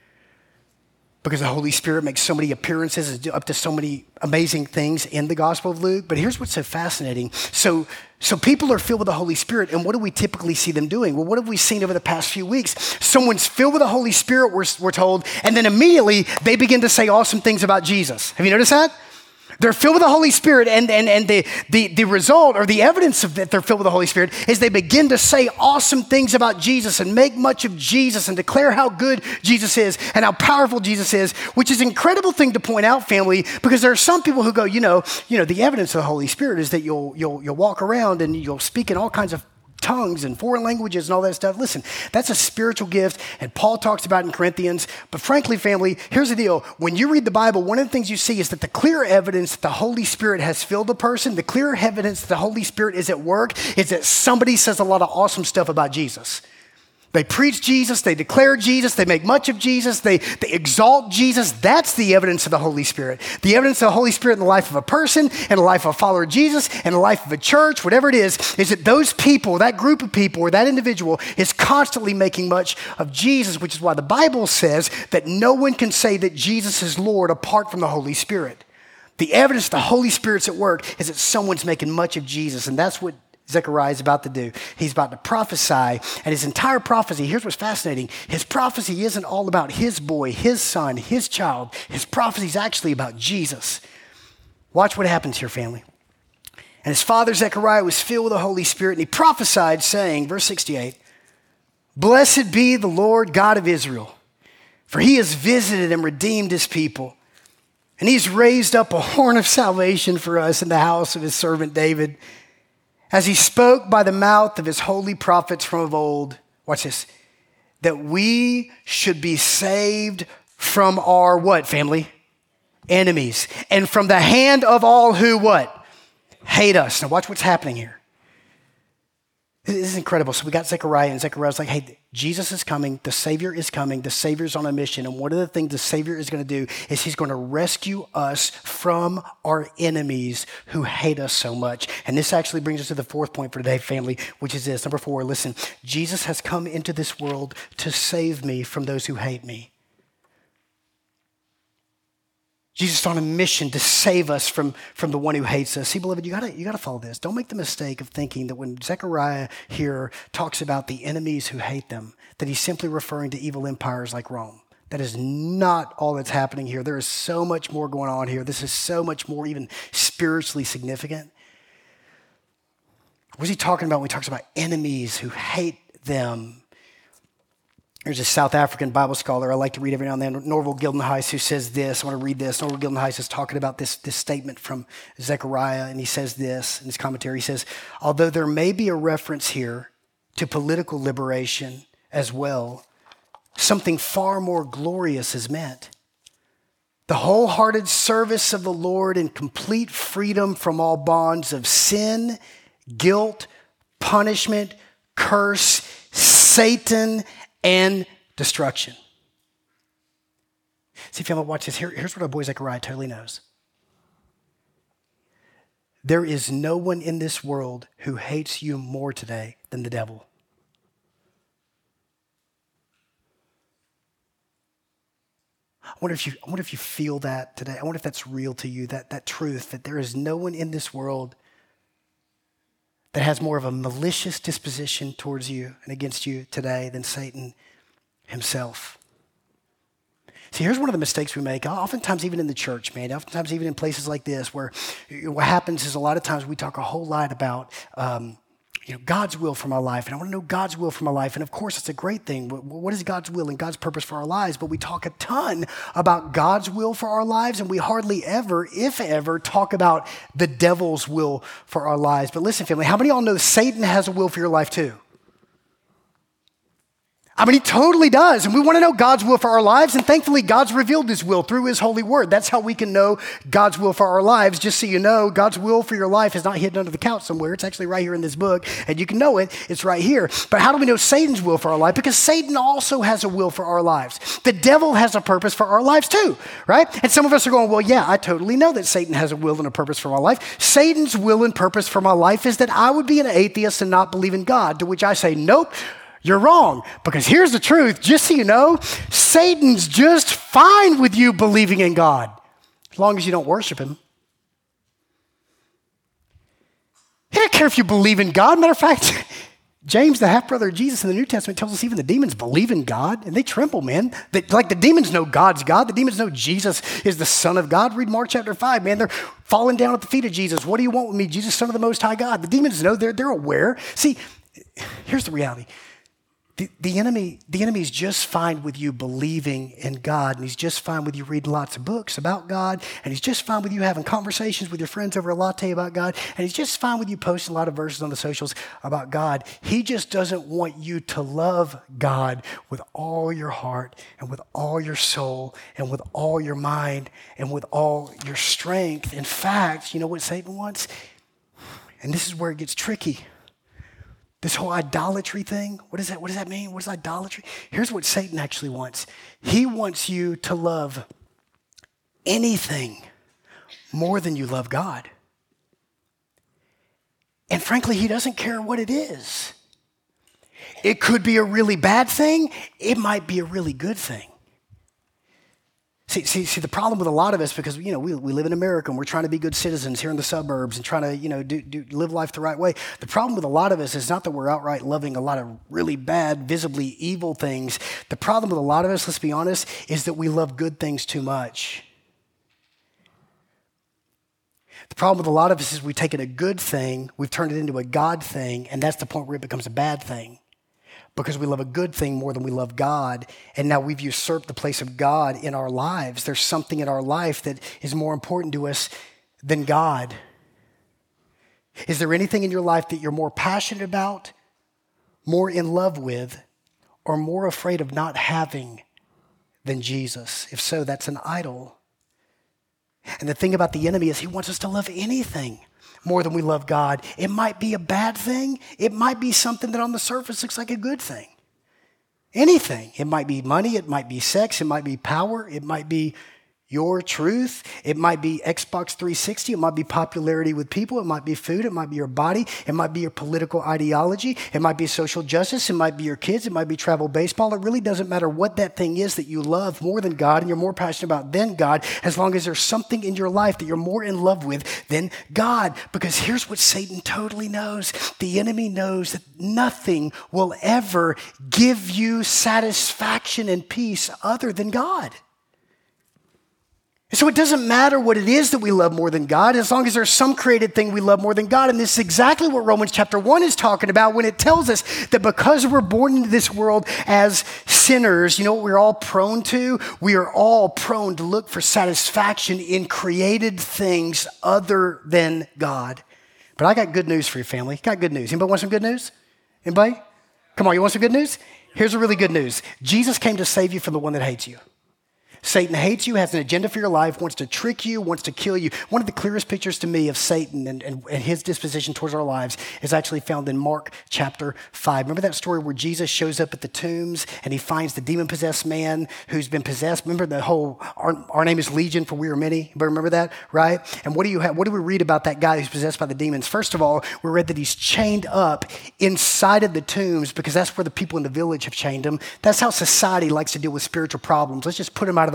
Because the Holy Spirit makes so many appearances and up to so many amazing things in the Gospel of Luke. But here's what's so fascinating. So, so people are filled with the Holy Spirit, and what do we typically see them doing? Well, what have we seen over the past few weeks? Someone's filled with the Holy Spirit, we're, we're told, and then immediately they begin to say awesome things about Jesus. Have you noticed that? They're filled with the Holy Spirit, and, and, and the, the, the result or the evidence of that they're filled with the Holy Spirit is they begin to say awesome things about Jesus and make much of Jesus and declare how good Jesus is and how powerful Jesus is, which is an incredible thing to point out, family, because there are some people who go, you know, you know, the evidence of the Holy Spirit is that you'll, you'll, you'll walk around and you'll speak in all kinds of tongues and foreign languages and all that stuff. Listen, that's a spiritual gift, and Paul talks about it in Corinthians. But frankly, family, here's the deal. When you read the Bible, one of the things you see is that the clear evidence that the Holy Spirit has filled a person, the clear evidence that the Holy Spirit is at work, is that somebody says a lot of awesome stuff about Jesus. They preach Jesus, they declare Jesus, they make much of Jesus, they, they exalt Jesus. That's the evidence of the Holy Spirit. The evidence of the Holy Spirit in the life of a person, in the life of a follower of Jesus, in the life of a church, whatever it is, is that those people, that group of people, or that individual is constantly making much of Jesus, which is why the Bible says that no one can say that Jesus is Lord apart from the Holy Spirit. The evidence the Holy Spirit's at work is that someone's making much of Jesus, and that's what Zechariah is about to do. He's about to prophesy, and his entire prophecy, here's what's fascinating. His prophecy isn't all about his boy, his son, his child. His prophecy is actually about Jesus. Watch what happens here, family. And his father Zechariah was filled with the Holy Spirit, and he prophesied, saying, verse sixty-eight, "Blessed be the Lord God of Israel, for he has visited and redeemed his people. And he's raised up a horn of salvation for us in the house of his servant David, as he spoke by the mouth of his holy prophets from of old," watch this, "that we should be saved from our," what, family? "Enemies, and from the hand of all who," what? "Hate us." Now watch what's happening here. This is incredible. So we got Zechariah, and Zechariah's like, hey, Jesus is coming. The Savior is coming. The Savior's on a mission. And one of the things the Savior is going to do is he's going to rescue us from our enemies who hate us so much. And this actually brings us to the fourth point for today, family, which is this. Number four, listen, Jesus has come into this world to save me from those who hate me. Jesus is on a mission to save us from, from the one who hates us. See, beloved, you gotta, you gotta follow this. Don't make the mistake of thinking that when Zechariah here talks about the enemies who hate them, that he's simply referring to evil empires like Rome. That is not all that's happening here. There is so much more going on here. This is so much more even spiritually significant. What is he talking about when he talks about enemies who hate them? There's a South African Bible scholar I like to read every now and then, Norval Gildenhuis, who says this. I want to read this. Norval Gildenhuis is talking about this, this statement from Zechariah, and he says this in his commentary. He says, although there may be a reference here to political liberation as well, something far more glorious is meant. The wholehearted service of the Lord and complete freedom from all bonds of sin, guilt, punishment, curse, Satan, and destruction. See, family, watch this. Here, here's what our boy Zechariah totally knows. There is no one in this world who hates you more today than the devil. wonder if you, I wonder if you feel that today. I wonder if that's real to you, that, that truth, that there is no one in this world that has more of a malicious disposition towards you and against you today than Satan himself. See, here's one of the mistakes we make, oftentimes even in the church, man, oftentimes even in places like this, where what happens is a lot of times we talk a whole lot about um, you know, God's will for my life, and I want to know God's will for my life, and of course it's a great thing. What is God's will and God's purpose for our lives? But we talk a ton about God's will for our lives, and we hardly ever, if ever, talk about the devil's will for our lives. But listen, family, how many of y'all know Satan has a will for your life too? I mean, he totally does. And we want to know God's will for our lives. And thankfully, God's revealed his will through his holy word. That's how we can know God's will for our lives. Just so you know, God's will for your life is not hidden under the couch somewhere. It's actually right here in this book. And you can know it. It's right here. But how do we know Satan's will for our life? Because Satan also has a will for our lives. The devil has a purpose for our lives too, right? And some of us are going, well, yeah, I totally know that Satan has a will and a purpose for my life. Satan's will and purpose for my life is that I would be an atheist and not believe in God. To which I say, nope. You're wrong, because here's the truth. Just so you know, Satan's just fine with you believing in God, as long as you don't worship him. He doesn't care if you believe in God. Matter of fact, James, the half-brother of Jesus in the New Testament, tells us even the demons believe in God, and they tremble, man. They, like the demons know God's God. The demons know Jesus is the Son of God. Read Mark chapter five, man. They're falling down at the feet of Jesus. What do you want with me? Jesus, Son of the Most High God. The demons know. They're, they're aware. See, here's the reality. The, the enemy, the enemy's just fine with you believing in God, and he's just fine with you reading lots of books about God, and he's just fine with you having conversations with your friends over a latte about God, and he's just fine with you posting a lot of verses on the socials about God. He just doesn't want you to love God with all your heart and with all your soul and with all your mind and with all your strength. In fact, you know what Satan wants? And this is where it gets tricky. This whole idolatry thing, what does that, what does that mean? What is idolatry? Here's what Satan actually wants. He wants you to love anything more than you love God. And frankly, he doesn't care what it is. It could be a really bad thing. It might be a really good thing. See, see, see, the problem with a lot of us, because, you know, we, we live in America and we're trying to be good citizens here in the suburbs and trying to, you know, do, do live life the right way. The problem with a lot of us is not that we're outright loving a lot of really bad, visibly evil things. The problem with a lot of us, let's be honest, is that we love good things too much. The problem with a lot of us is we've taken a good thing, we've turned it into a God thing, and that's the point where it becomes a bad thing. Because we love a good thing more than we love God, and now we've usurped the place of God in our lives. There's something in our life that is more important to us than God. Is there anything in your life that you're more passionate about, more in love with, or more afraid of not having than Jesus? If so, that's an idol. And the thing about the enemy is he wants us to love anything more than we love God. It might be a bad thing. It might be something that on the surface looks like a good thing. Anything. It might be money. It might be sex. It might be power. It might be your truth. It might be Xbox three sixty. It might be popularity with people. It might be food. It might be your body. It might be your political ideology. It might be social justice. It might be your kids. It might be travel baseball. It really doesn't matter what that thing is that you love more than God and you're more passionate about than God, as long as there's something in your life that you're more in love with than God. Because here's what Satan totally knows. The enemy knows that nothing will ever give you satisfaction and peace other than God. So it doesn't matter what it is that we love more than God, as long as there's some created thing we love more than God. And this is exactly what Romans chapter one is talking about when it tells us that because we're born into this world as sinners, you know what we're all prone to? We are all prone to look for satisfaction in created things other than God. But I got good news for your family. Got good news. Anybody want some good news? Anybody? Come on, you want some good news? Here's the really good news. Jesus came to save you from the one that hates you. Satan hates you, has an agenda for your life, wants to trick you, wants to kill you. One of the clearest pictures to me of Satan and, and, and his disposition towards our lives is actually found in Mark chapter five. Remember that story where Jesus shows up at the tombs and he finds the demon-possessed man who's been possessed? Remember the whole, our, our name is Legion, for we are many. But remember that, right? And what do you have? What do we read about that guy who's possessed by the demons? First of all, we read that he's chained up inside of the tombs because that's where the people in the village have chained him. That's how society likes to deal with spiritual problems. Let's just put him out of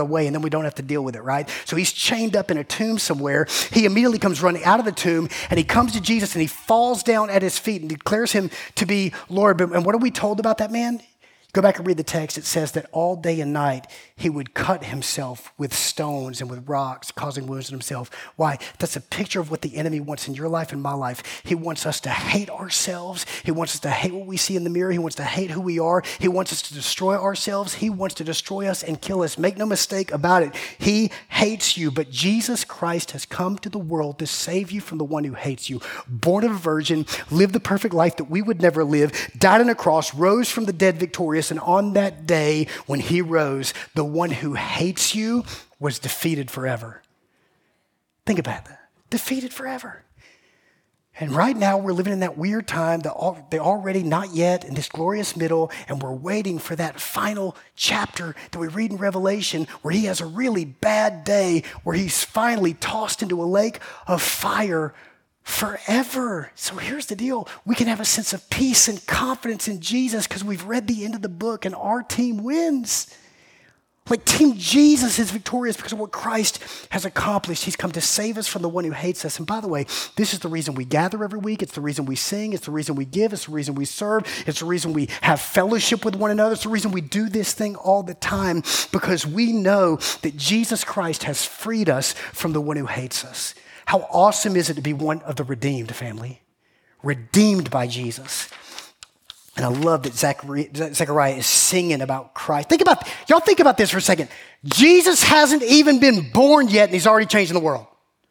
the way and then we don't have to deal with it, right? So he's chained up in a tomb somewhere. He immediately comes running out of the tomb and he comes to Jesus and he falls down at his feet and declares him to be Lord. And what are we told about that man? Go back and read the text. It says that all day and night he would cut himself with stones and with rocks, causing wounds in himself. Why? That's a picture of what the enemy wants in your life and my life. He wants us to hate ourselves. He wants us to hate what we see in the mirror. He wants to hate who we are. He wants us to destroy ourselves. He wants to destroy us and kill us. Make no mistake about it. He hates you, but Jesus Christ has come to the world to save you from the one who hates you. Born of a virgin, lived the perfect life that we would never live, died on a cross, rose from the dead victorious, and on that day when he rose, the one who hates you was defeated forever. Think about that. Defeated forever. And right now we're living in that weird time, the, the already not yet in this glorious middle, and we're waiting for that final chapter that we read in Revelation where he has a really bad day, where he's finally tossed into a lake of fire forever. So here's the deal. We can have a sense of peace and confidence in Jesus because we've read the end of the book and our team wins. Like Team Jesus is victorious because of what Christ has accomplished. He's come to save us from the one who hates us. And by the way, this is the reason we gather every week. It's the reason we sing. It's the reason we give. It's the reason we serve. It's the reason we have fellowship with one another. It's the reason we do this thing all the time, because we know that Jesus Christ has freed us from the one who hates us. How awesome is it to be one of the redeemed, family? Redeemed by Jesus. And I love that Zechariah is singing about Christ. Think about, y'all think about this for a second. Jesus hasn't even been born yet and he's already changing the world.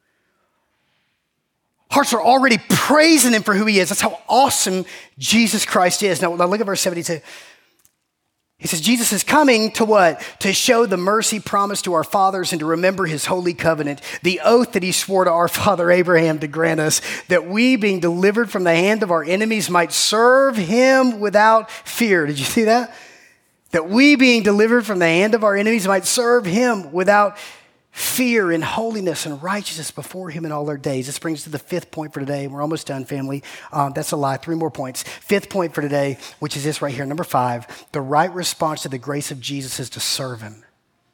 Hearts are already praising him for who he is. That's how awesome Jesus Christ is. Now, now look at verse seventy-two. He says, Jesus is coming to what? To show the mercy promised to our fathers and to remember his holy covenant, the oath that he swore to our father Abraham to grant us, that we, being delivered from the hand of our enemies, might serve him without fear. Did you see that? That we, being delivered from the hand of our enemies, might serve him without fear in holiness and righteousness before him in all our days. This brings us to the fifth point for today. We're almost done, family. Um, that's a lie. Three more points. Fifth point for today, which is this right here. Number five, the right response to the grace of Jesus is to serve him.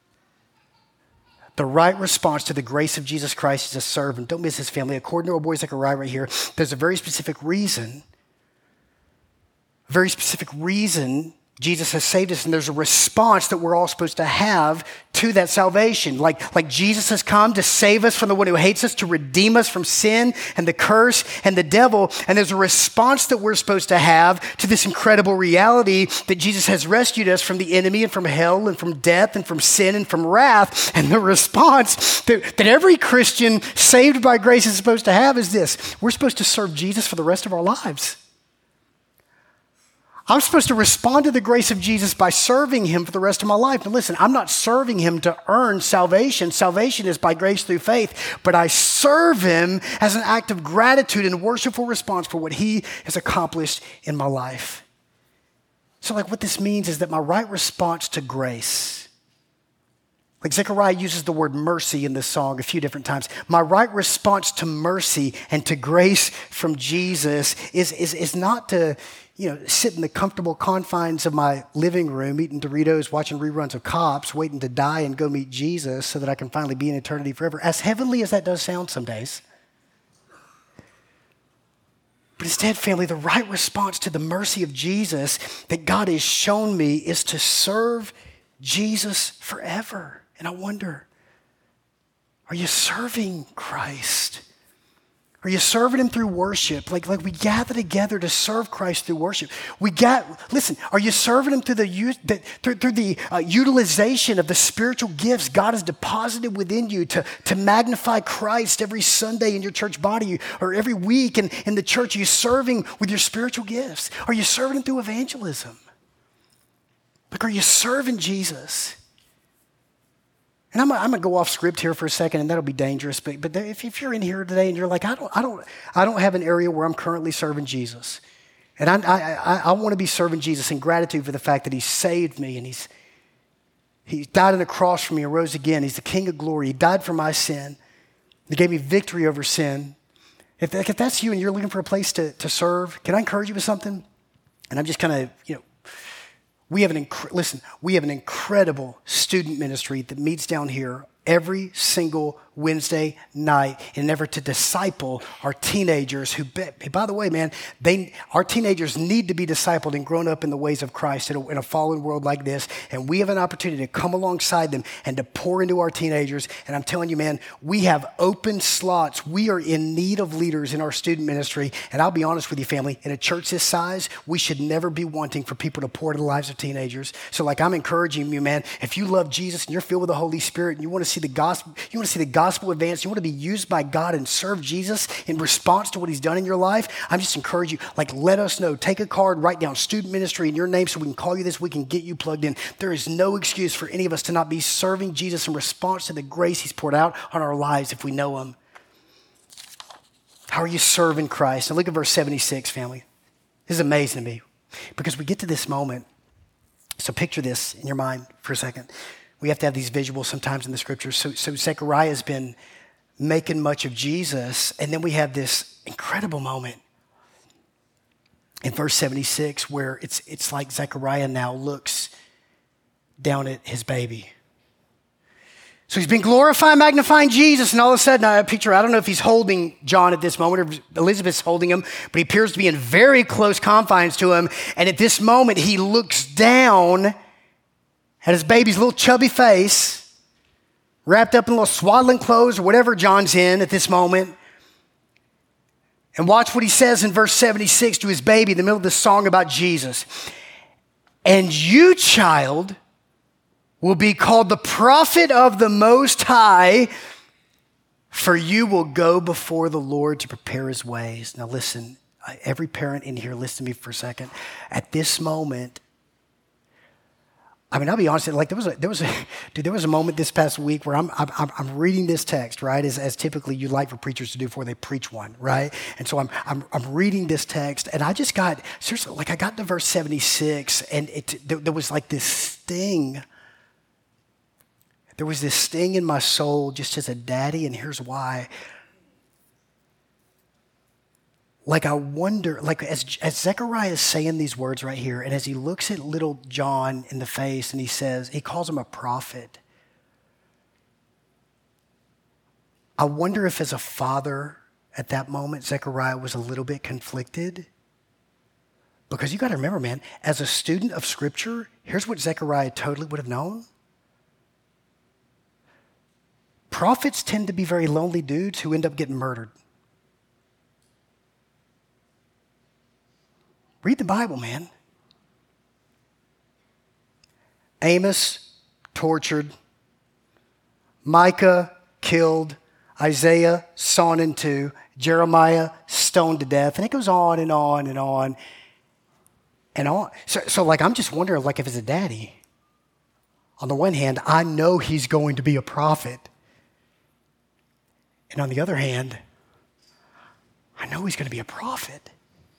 The right response to the grace of Jesus Christ is to serve him. Don't miss this, family. According to our boy Zechariah right here, there's a very specific reason, a very specific reason Jesus has saved us, and there's a response that we're all supposed to have to that salvation. Like, like Jesus has come to save us from the one who hates us, to redeem us from sin and the curse and the devil. And there's a response that we're supposed to have to this incredible reality that Jesus has rescued us from the enemy and from hell and from death and from sin and from wrath. And the response that, that every Christian saved by grace is supposed to have is this: we're supposed to serve Jesus for the rest of our lives. I'm supposed to respond to the grace of Jesus by serving him for the rest of my life. Now listen, I'm not serving him to earn salvation. Salvation is by grace through faith, but I serve him as an act of gratitude and worshipful response for what he has accomplished in my life. So like what this means is that my right response to grace, like Zechariah uses the word mercy in this song a few different times. My right response to mercy and to grace from Jesus is, is, is not to, you know, sit in the comfortable confines of my living room, eating Doritos, watching reruns of Cops, waiting to die and go meet Jesus so that I can finally be in eternity forever. As heavenly as that does sound some days. But instead, family, the right response to the mercy of Jesus that God has shown me is to serve Jesus forever. And I wonder, are you serving Christ? Are you serving him through worship? Like, like we gather together to serve Christ through worship. We got, listen, are you serving him through the, the through, through the uh, utilization of the spiritual gifts God has deposited within you to, to magnify Christ every Sunday in your church body or every week in, in the church? Are you serving with your spiritual gifts? Are you serving him through evangelism? Like, are you serving Jesus? And I'm, I'm going to go off script here for a second, and that'll be dangerous. But, but if, if you're in here today and you're like, I don't, I don't, I don't have an area where I'm currently serving Jesus, and I, I, I, I want to be serving Jesus in gratitude for the fact that he saved me and he's, he died on the cross for me and rose again. He's the King of glory. He died for my sin. He gave me victory over sin. If, if that's you and you're looking for a place to, to serve, can I encourage you with something? And I'm just kind of, you know, We have an, inc- listen, we have an incredible student ministry that meets down here every single Wednesday night in an effort to disciple our teenagers who, by the way, man, they, our teenagers need to be discipled and grown up in the ways of Christ in a, in a fallen world like this. And we have an opportunity to come alongside them and to pour into our teenagers. And I'm telling you, man, we have open slots. We are in need of leaders in our student ministry. And I'll be honest with you, family, in a church this size, we should never be wanting for people to pour into the lives of teenagers. So like I'm encouraging you, man, if you love Jesus and you're filled with the Holy Spirit and you want to see the gospel, you want to see the gospel advance, you want to be used by God and serve Jesus in response to what he's done in your life, I'm just encouraging you, like let us know. Take a card, write down student ministry in your name so we can call you this week and get you plugged in. There is no excuse for any of us to not be serving Jesus in response to the grace he's poured out on our lives if we know him. How are you serving Christ? Now look at verse seventy-six, family. This is amazing to me because we get to this moment. So picture this in your mind for a second. We have to have these visuals sometimes in the scriptures. So, so Zechariah has been making much of Jesus, and then we have this incredible moment in verse seventy-six where it's, it's like Zechariah now looks down at his baby. So he's been glorifying, magnifying Jesus, and all of a sudden I picture, I don't know if he's holding John at this moment or if Elizabeth's holding him, but he appears to be in very close confines to him, and at this moment he looks down at his baby's little chubby face, wrapped up in little swaddling clothes or whatever John's in at this moment. And watch what he says in verse seventy-six to his baby in the middle of this song about Jesus. And you, child, will be called the prophet of the Most High, for you will go before the Lord to prepare his ways. Now listen, every parent in here, listen to me for a second. At this moment, I mean, I'll be honest. Like there was a there was a dude. There was a moment this past week where I'm I'm, I'm reading this text, right, as, as typically you like for preachers to do before they preach one, right? And so I'm I'm I'm reading this text, and I just got seriously like I got to verse seventy-six, and it there, there was like this sting. There was this sting in my soul, just as a daddy, and here's why. Like I wonder, like as, as Zechariah is saying these words right here, and as he looks at little John in the face and he says, he calls him a prophet. I wonder if as a father at that moment, Zechariah was a little bit conflicted. Because you got to remember, man, as a student of scripture, here's what Zechariah totally would have known. Prophets tend to be very lonely dudes who end up getting murdered. Read the Bible, man. Amos, tortured. Micah, killed. Isaiah, sawn in two. Jeremiah, stoned to death. And it goes on and on and on and on. So, so like, I'm just wondering, like, if as a daddy, on the one hand, I know he's going to be a prophet. And on the other hand, I know he's going to be a prophet.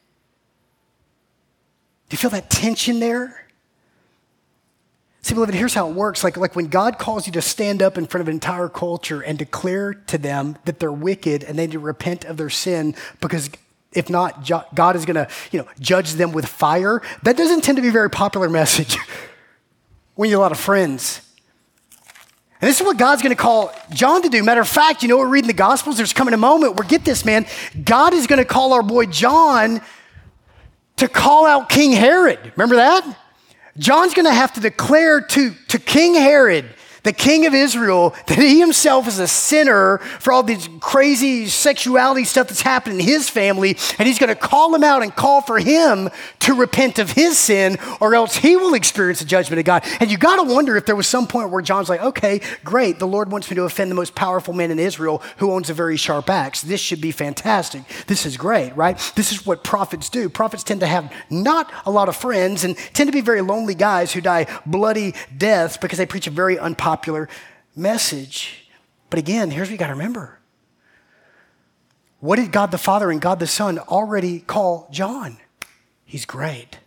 Do you feel that tension there? See, beloved, here's how it works. Like, like when God calls you to stand up in front of an entire culture and declare to them that they're wicked and they need to repent of their sin, because if not, God is going to, you know, judge them with fire. That doesn't tend to be a very popular message when you have a lot of friends. And this is what God's going to call John to do. Matter of fact, you know, we're reading the Gospels. There's coming a moment where, get this, man, God is going to call our boy John to call out King Herod. Remember that? John's going to have to declare to, to King Herod, the king of Israel, that he himself is a sinner for all this crazy sexuality stuff that's happened in his family, and he's going to call him out and call for him to repent of his sin, or else he will experience the judgment of God. And you got to wonder if there was some point where John's like, okay, great, the Lord wants me to offend the most powerful man in Israel who owns a very sharp axe. This should be fantastic. This is great, right? This is what prophets do. Prophets tend to have not a lot of friends and tend to be very lonely guys who die bloody deaths because they preach a very unpopular popular message. But again, here's what you got to remember. What did God the Father and God the Son already call John? He's great.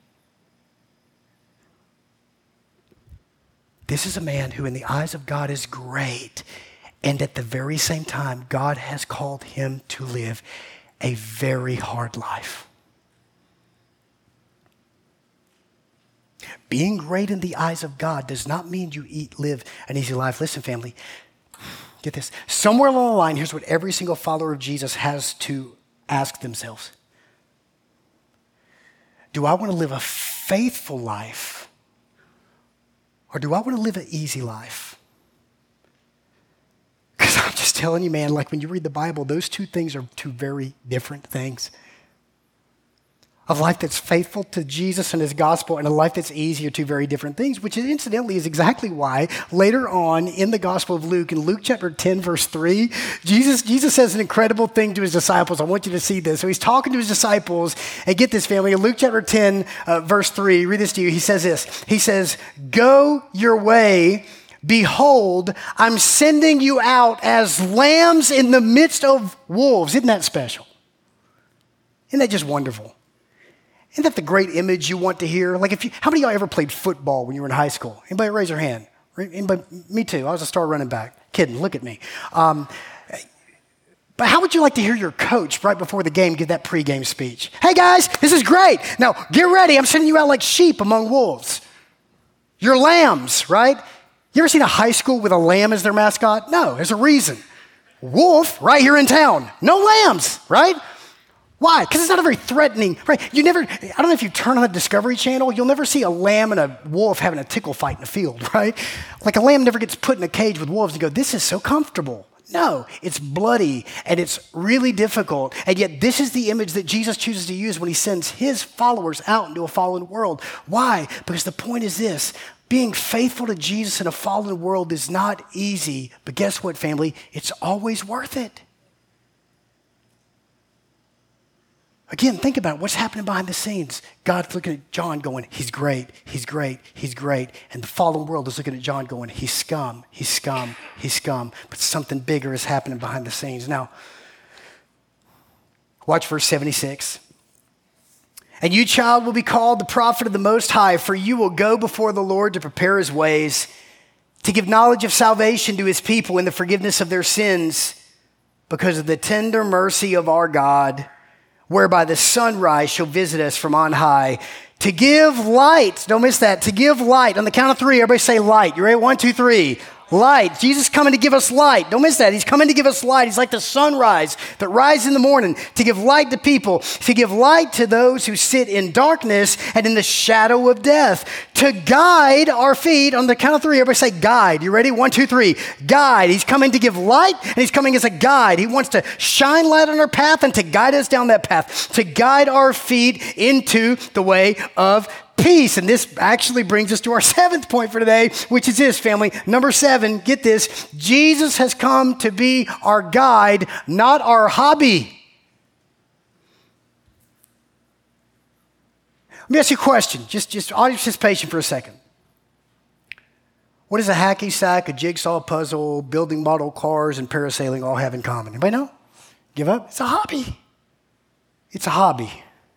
This is a man who in the eyes of God is great. And at the very same time, God has called him to live a very hard life. being great in the eyes of God does not mean you eat, live an easy life. Listen, family, get this. Somewhere along the line, here's what every single follower of Jesus has to ask themselves. Do I want to live a faithful life, or do I want to live an easy life? Because I'm just telling you, man, like when you read the Bible, those two things are two very different things. A life that's faithful to Jesus and his gospel and a life that's easy are two very different things, which incidentally is exactly why later on in the Gospel of Luke, in Luke chapter ten, verse three, Jesus, Jesus says an incredible thing to his disciples. I want you to see this. So he's talking to his disciples, and get this, family. In Luke chapter ten, uh, verse three, read this to you. He says this. He says, "Go your way. Behold, I'm sending you out as lambs in the midst of wolves." Isn't that special? Isn't that just wonderful? Isn't that the great image you want to hear? Like, if you, how many of y'all ever played football when you were in high school? Anybody raise their hand? Anybody? Me too. I was a star running back. Kidding. Look at me. Um, but how would you like to hear your coach right before the game give that pregame speech? "Hey guys, this is great. Now get ready. I'm sending you out like sheep among wolves. You're lambs, right?" You ever seen a high school with a lamb as their mascot? No, there's a reason. Wolf right here in town. No lambs, right? Why? Because it's not a very threatening, right? You never, I don't know if you turn on the Discovery Channel, you'll never see a lamb and a wolf having a tickle fight in the field, right? Like a lamb never gets put in a cage with wolves and go, "This is so comfortable." No, it's bloody and it's really difficult. And yet this is the image that Jesus chooses to use when he sends his followers out into a fallen world. Why? Because the point is this: being faithful to Jesus in a fallen world is not easy, but guess what, family? It's always worth it. Again, think about it. What's happening behind the scenes. God's looking at John going, "He's great, he's great, he's great." And the fallen world is looking at John going, "He's scum, he's scum, he's scum." But something bigger is happening behind the scenes. Now, watch verse seventy-six. "And you, child, will be called the prophet of the Most High, for you will go before the Lord to prepare his ways, to give knowledge of salvation to his people and the forgiveness of their sins, because of the tender mercy of our God, whereby the sunrise shall visit us from on high, to give light." Don't miss that. To give light. On the count of three, everybody say light. You ready? One, two, three. Light. Jesus is coming to give us light. Don't miss that. He's coming to give us light. He's like the sunrise that rises in the morning, to give light to people, to give light to those who sit in darkness and in the shadow of death, to guide our feet. On the count of three, everybody say guide. You ready? One, two, three. Guide. He's coming to give light, and he's coming as a guide. He wants to shine light on our path and to guide us down that path, to guide our feet into the way of peace. And this actually brings us to our seventh point for today, which is this, family. Number seven, get this. Jesus has come to be our guide, not our hobby. Let me ask you a question. Just, just audience participation for a second. What does a hacky sack, a jigsaw puzzle, building model cars, and parasailing all have in common? Anybody know? Give up? It's a hobby. It's a hobby.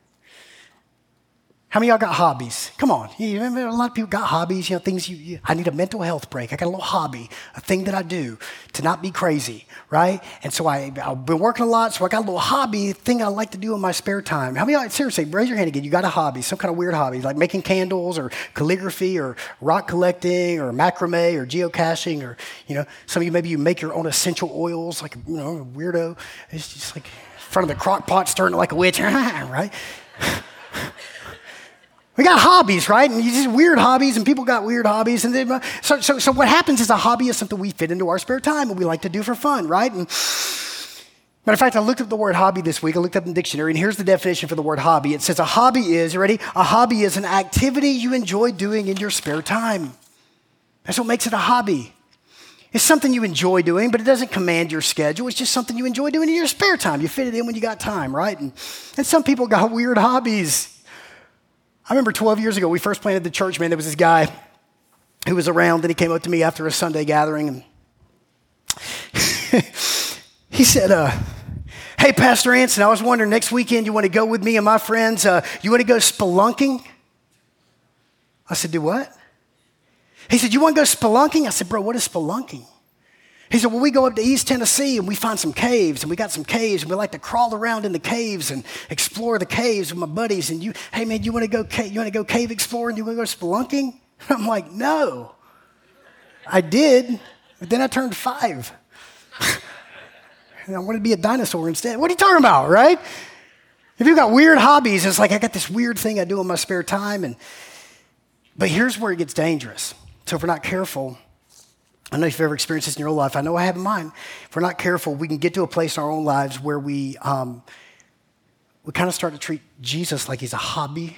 How many of y'all got hobbies? Come on. You remember, a lot of people got hobbies, you know, things you, you, I need a mental health break. I got a little hobby, a thing that I do to not be crazy, right? And so I, I've been working a lot, so I got a little hobby, thing I like to do in my spare time. How many of y'all, seriously, raise your hand again. You got a hobby, some kind of weird hobby, like making candles or calligraphy or rock collecting or macrame or geocaching or, you know, some of you, maybe you make your own essential oils, like, you know, a weirdo. It's just like in front of the crock pot stirring it like a witch, right? We got hobbies, right? And these weird hobbies, and people got weird hobbies. And they, so, so, so what happens is a hobby is something we fit into our spare time and we like to do for fun, right? And matter of fact, I looked up the word hobby this week. I looked up in the dictionary, and here's the definition for the word hobby. It says a hobby is, you ready? A hobby is an activity you enjoy doing in your spare time. That's what makes it a hobby. It's something you enjoy doing, but it doesn't command your schedule. It's just something you enjoy doing in your spare time. You fit it in when you got time, right? And, and some people got weird hobbies. I remember twelve years ago, we first planted the church, man. There was this guy who was around, and he came up to me after a Sunday gathering, and he said, uh, "Hey, Pastor Anson, I was wondering, next weekend you want to go with me and my friends? Uh, you want to go spelunking?" I said, "Do what?" He said, "You want to go spelunking?" I said, "Bro, what is spelunking?" He said, well, we go up to East Tennessee and we find some caves, and we got some caves, and we like to crawl around in the caves and explore the caves with my buddies. And you, hey man, you want to go cave, you want to go cave exploring? You want to go spelunking? I'm like, no. I did, but then I turned five. And I wanted to be a dinosaur instead. What are you talking about, right? If you've got weird hobbies, it's like I got this weird thing I do in my spare time. And but here's where it gets dangerous. So if we're not careful, I know if you've ever experienced this in your own life, I know I have in mine. If we're not careful, we can get to a place in our own lives where we um, we kind of start to treat Jesus like he's a hobby.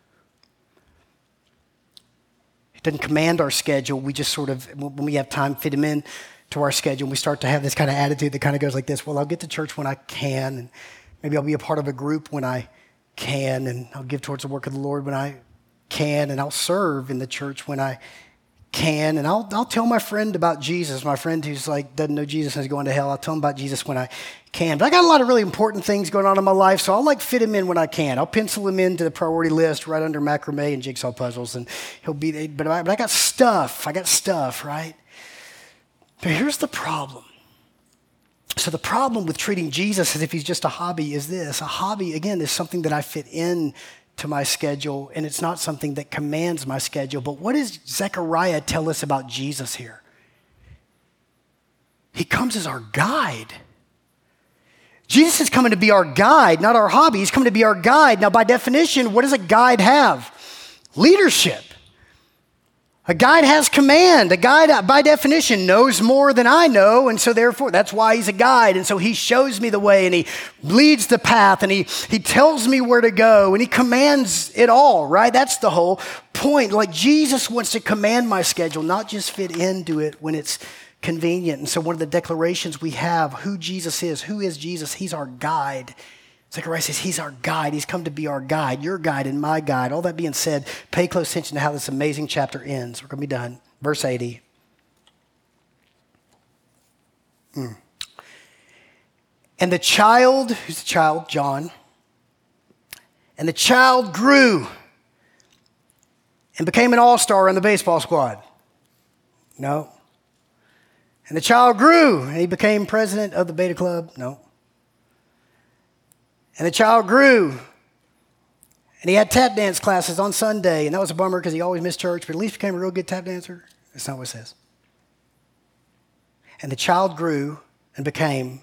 He doesn't command our schedule. We just sort of, when we have time, fit him in to our schedule. We start to have this kind of attitude that kind of goes like this. Well, I'll get to church when I can, and maybe I'll be a part of a group when I can, and I'll give towards the work of the Lord when I can, and I'll serve in the church when I can, and I'll I'll tell my friend about Jesus. My friend who's like doesn't know Jesus and is going to hell, I'll tell him about Jesus when I can. But I got a lot of really important things going on in my life, so I'll like fit him in when I can. I'll pencil him into the priority list right under macrame and jigsaw puzzles, and he'll be there. But I, but I got stuff. I got stuff, right? But here's the problem. So the problem with treating Jesus as if he's just a hobby is this. A hobby, again, is something that I fit in to my schedule, and it's not something that commands my schedule. But what does Zechariah tell us about Jesus here? He comes as our guide. Jesus is coming to be our guide, not our hobby. He's coming to be our guide. Now, by definition, what does a guide have? Leadership. A guide has command. A guide, by definition, knows more than I know, and so therefore, that's why he's a guide. And so he shows me the way, and he leads the path, and he, he tells me where to go, and he commands it all, right? That's the whole point. Like, Jesus wants to command my schedule, not just fit into it when it's convenient. And so one of the declarations we have, who Jesus is, who is Jesus? He's our guide. Zechariah says he's our guide. He's come to be our guide, your guide and my guide. All that being said, pay close attention to how this amazing chapter ends. We're going to be done. Verse eighty. Mm. And the child, who's the child? John. And the child grew and became an all-star on the baseball squad. No. And the child grew and he became president of the Beta Club. No. And the child grew, and he had tap dance classes on Sunday, and that was a bummer because he always missed church, but at least became a real good tap dancer. That's not what it says. And the child grew and became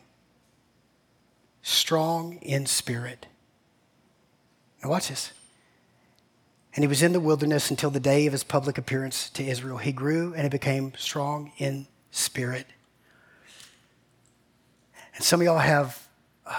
strong in spirit. Now watch this. And he was in the wilderness until the day of his public appearance to Israel. He grew and he became strong in spirit. And some of y'all have Uh,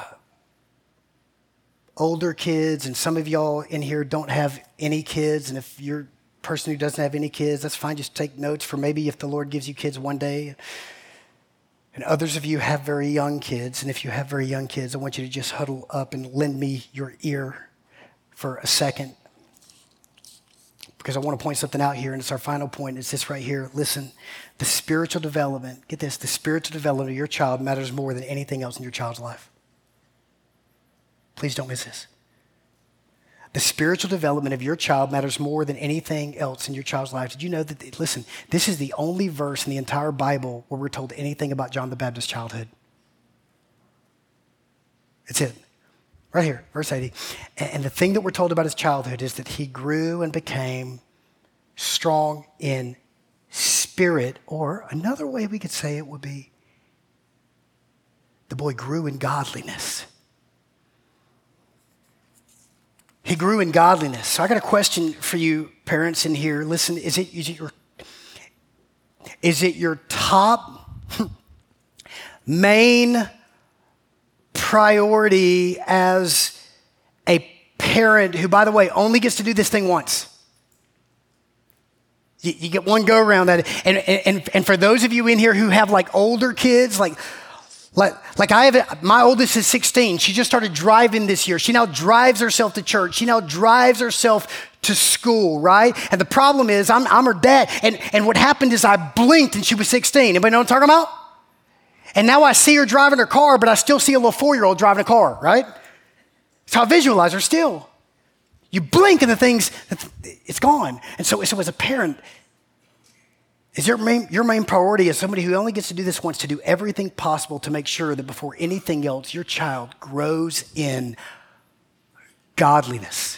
older kids, and some of y'all in here don't have any kids. And if you're a person who doesn't have any kids, that's fine. Just take notes for maybe if the Lord gives you kids one day. And others of you have very young kids. And if you have very young kids, I want you to just huddle up and lend me your ear for a second, because I want to point something out here, and it's our final point. It's this right here. Listen, the spiritual development, get this, the spiritual development of your child matters more than anything else in your child's life. Please don't miss this. The spiritual development of your child matters more than anything else in your child's life. Did you know that, listen, this is the only verse in the entire Bible where we're told anything about John the Baptist's childhood. It's it. Right here, verse eighty. And the thing that we're told about his childhood is that he grew and became strong in spirit, or another way we could say it would be, the boy grew in godliness. He grew in godliness. So I got a question for you parents in here. Listen, is it, is it your is it your top main priority as a parent who, by the way, only gets to do this thing once? You, you get one go around that. And, and, and for those of you in here who have like older kids, like Like, like I have, my oldest is sixteen. She just started driving this year. She now drives herself to church. She now drives herself to school, right? And the problem is, I'm, I'm her dad. And, and what happened is I blinked and she was sixteen. Anybody know what I'm talking about? And now I see her driving her car, but I still see a little four-year-old driving a car, right? That's how I visualize her still. You blink and the thing's, it's gone. And so, so as a parent, Is your main, your main priority as somebody who only gets to do this once to do everything possible to make sure that before anything else, your child grows in godliness?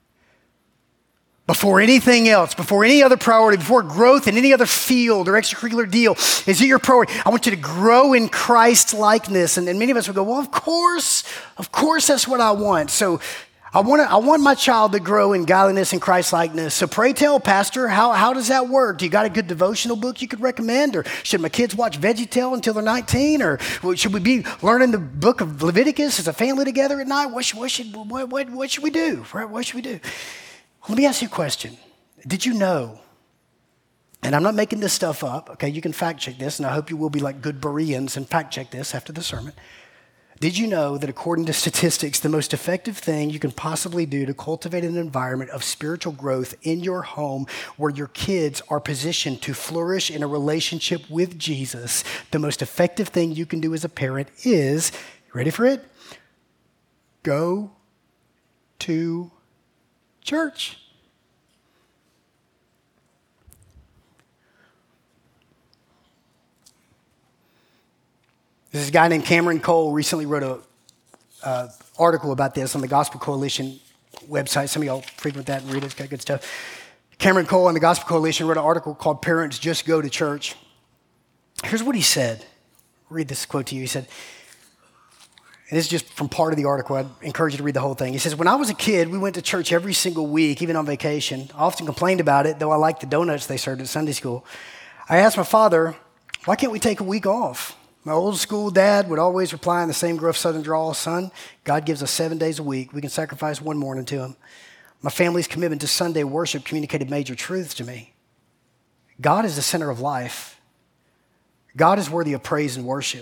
Before anything else, before any other priority, before growth in any other field or extracurricular deal, is it your priority? I want you to grow in Christ likeness. And, and many of us will go, well, of course, of course that's what I want. So I want to, I want my child to grow in godliness and Christ likeness. So pray tell, Pastor, how, how does that work? Do you got a good devotional book you could recommend? Or should my kids watch VeggieTale until they're nineteen? Or should we be learning the book of Leviticus as a family together at night? What should, what should, what, what, what should we do? What should we do? Let me ask you a question. Did you know, and I'm not making this stuff up, okay, you can fact check this, and I hope you will be like good Bereans and fact check this after the sermon. Did you know that according to statistics, the most effective thing you can possibly do to cultivate an environment of spiritual growth in your home where your kids are positioned to flourish in a relationship with Jesus, the most effective thing you can do as a parent is, ready for it? Go to church. This is a guy named Cameron Cole recently wrote an uh, article about this on the Gospel Coalition website. Some of y'all frequent that and read it. It's got good stuff. Cameron Cole on the Gospel Coalition wrote an article called Parents Just Go to Church. Here's what he said. I'll read this quote to you. He said, and this is just from part of the article. I'd encourage you to read the whole thing. He says, when I was a kid, we went to church every single week, even on vacation. I often complained about it, though I liked the donuts they served at Sunday school. I asked my father, why can't we take a week off? My old school dad would always reply in the same gruff southern drawl, son, God gives us seven days a week. We can sacrifice one morning to him. My family's commitment to Sunday worship communicated major truths to me. God is the center of life. God is worthy of praise and worship.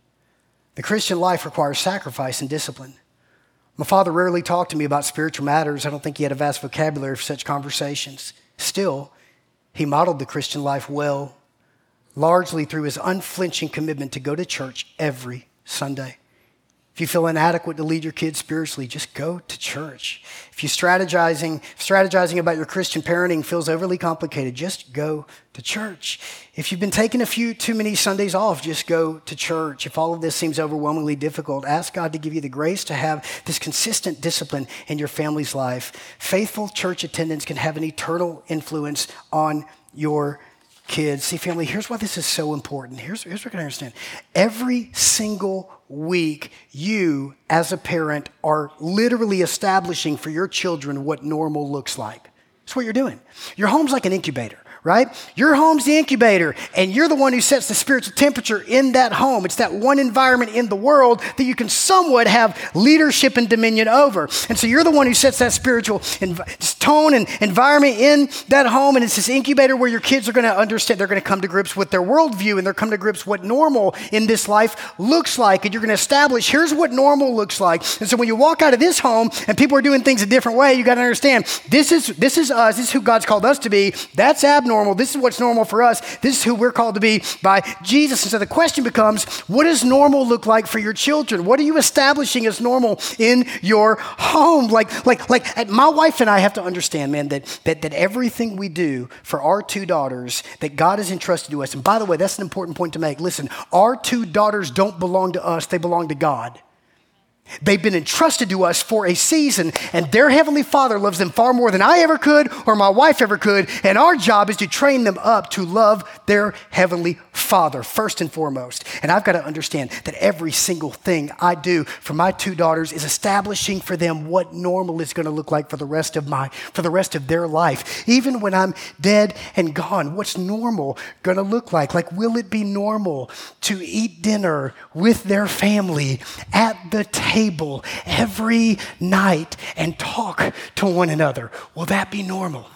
The Christian life requires sacrifice and discipline. My father rarely talked to me about spiritual matters. I don't think he had a vast vocabulary for such conversations. Still, he modeled the Christian life well, largely through his unflinching commitment to go to church every Sunday. If you feel inadequate to lead your kids spiritually, just go to church. If you strategizing, strategizing about your Christian parenting feels overly complicated, just go to church. If you've been taking a few too many Sundays off, just go to church. If all of this seems overwhelmingly difficult, ask God to give you the grace to have this consistent discipline in your family's life. Faithful church attendance can have an eternal influence on your kids. See, family, here's why this is so important. Here's, here's what I understand. Every single week, you as a parent are literally establishing for your children what normal looks like. That's what you're doing. Your home's like an incubator, right? Your home's the incubator, and you're the one who sets the spiritual temperature in that home. It's that one environment in the world that you can somewhat have leadership and dominion over. And so you're the one who sets that spiritual env- tone and environment in that home, and it's this incubator where your kids are going to understand, they're going to come to grips with their worldview, and they're come to grips what normal in this life looks like, and you're going to establish, here's what normal looks like. And so when you walk out of this home and people are doing things a different way, you got to understand, this is, this is us, this is who God's called us to be. That's abnormal. This is what's normal for us. This is who we're called to be by Jesus. And so the question becomes, what does normal look like for your children? What are you establishing as normal in your home? Like, like, like my wife and I have to understand, man, that, that, that everything we do for our two daughters that God has entrusted to us, and by the way, that's an important point to make. Listen, our two daughters don't belong to us. They belong to God. They've been entrusted to us for a season, and their Heavenly Father loves them far more than I ever could or my wife ever could, and our job is to train them up to love their Heavenly Father first and foremost. And I've got to understand that every single thing I do for my two daughters is establishing for them what normal is going to look like for the rest of my, for the rest of their life. Even when I'm dead and gone, what's normal going to look like? Like, will it be normal to eat dinner with their family at the table table every night and talk to one another? Will that be normal?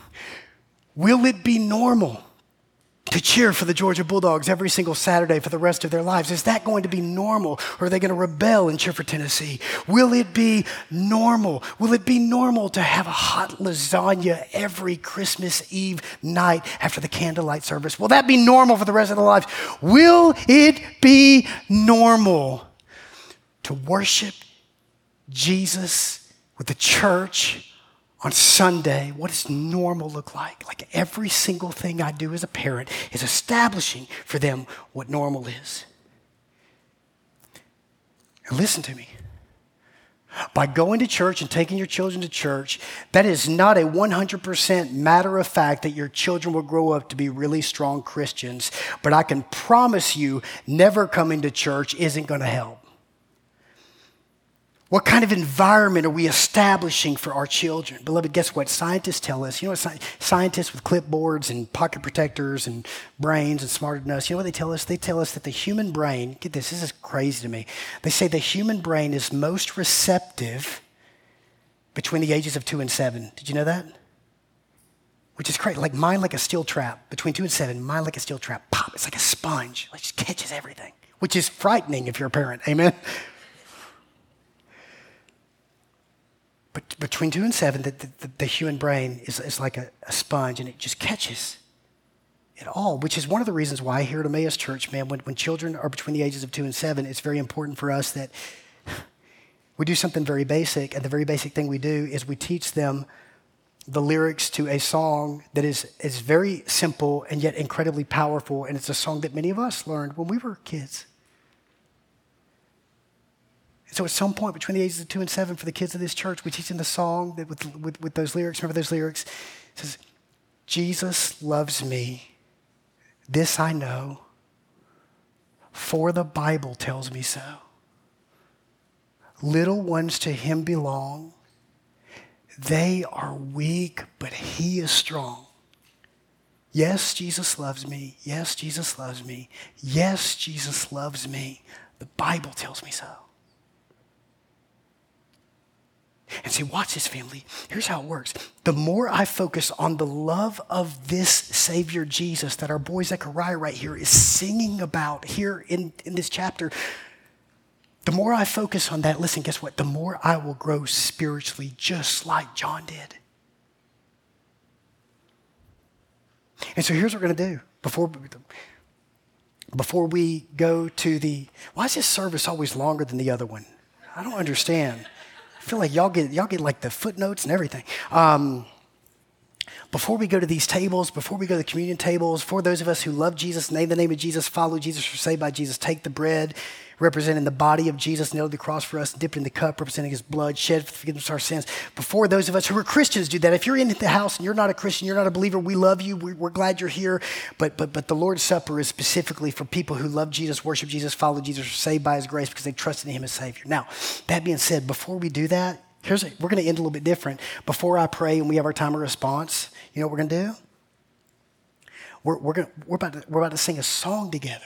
Will it be normal to cheer for the Georgia Bulldogs every single Saturday for the rest of their lives? Is that going to be normal, or are they going to rebel and cheer for Tennessee? Will it be normal? Will it be normal to have a hot lasagna every Christmas Eve night after the candlelight service? Will that be normal for the rest of their lives? Will it be normal to worship Jesus with the church On Sunday, what does normal look like? Like every single thing I do as a parent is establishing for them what normal is. And listen to me. By going to church and taking your children to church, that is not a one hundred percent matter of fact that your children will grow up to be really strong Christians. But I can promise you, never coming to church isn't going to help. What kind of environment are we establishing for our children? Beloved, guess what? Scientists tell us, you know what sci- scientists with clipboards and pocket protectors and brains and smarter than us, you know what they tell us? They tell us that the human brain, get this, this is crazy to me. They say the human brain is most receptive between the ages of two and seven. Did you know that? Which is crazy. Like mine like a steel trap. Between two and seven, mine like a steel trap. Pop, it's like a sponge. It just catches everything, which is frightening if you're a parent. Amen? But between two and seven, the, the, the human brain is, is like a, a sponge, and it just catches it all, which is one of the reasons why here at Emmaus Church, man, when, when children are between the ages of two and seven, it's very important for us that we do something very basic, and the very basic thing we do is we teach them the lyrics to a song that is, is very simple and yet incredibly powerful, and it's a song that many of us learned when we were kids. So at some point between the ages of two and seven, for the kids of this church, we teach them the song that with, with, with those lyrics. Remember those lyrics? It says, Jesus loves me, this I know, for the Bible tells me so. Little ones to him belong. They are weak, but he is strong. Yes, Jesus loves me. Yes, Jesus loves me. Yes, Jesus loves me. The Bible tells me so. And see, watch this, family. Here's how it works. The more I focus on the love of this Savior Jesus that our boy Zechariah right here is singing about here in, in this chapter, the more I focus on that, listen, guess what? The more I will grow spiritually just like John did. And so here's what we're going to do. Before, before we go to the, why is this service always longer than the other one? I don't understand. I feel like y'all get y'all get like the footnotes and everything. Um, before we go to these tables, before we go to the communion tables, for those of us who love Jesus, name the name of Jesus, follow Jesus, are saved by Jesus, take the bread, representing the body of Jesus, nailed to the cross for us, dipped in the cup, representing his blood, shed for the forgiveness of our sins. Before those of us who are Christians do that. If you're in the house and you're not a Christian, you're not a believer, we love you, we're, we're glad you're here. But, but, but the Lord's Supper is specifically for people who love Jesus, worship Jesus, follow Jesus, are saved by his grace because they trusted in him as Savior. Now, that being said, before we do that, here's a, we're going to end a little bit different. Before I pray and we have our time of response, you know what we're going to do? We're, we're, gonna, we're, about to, we're about to sing a song together.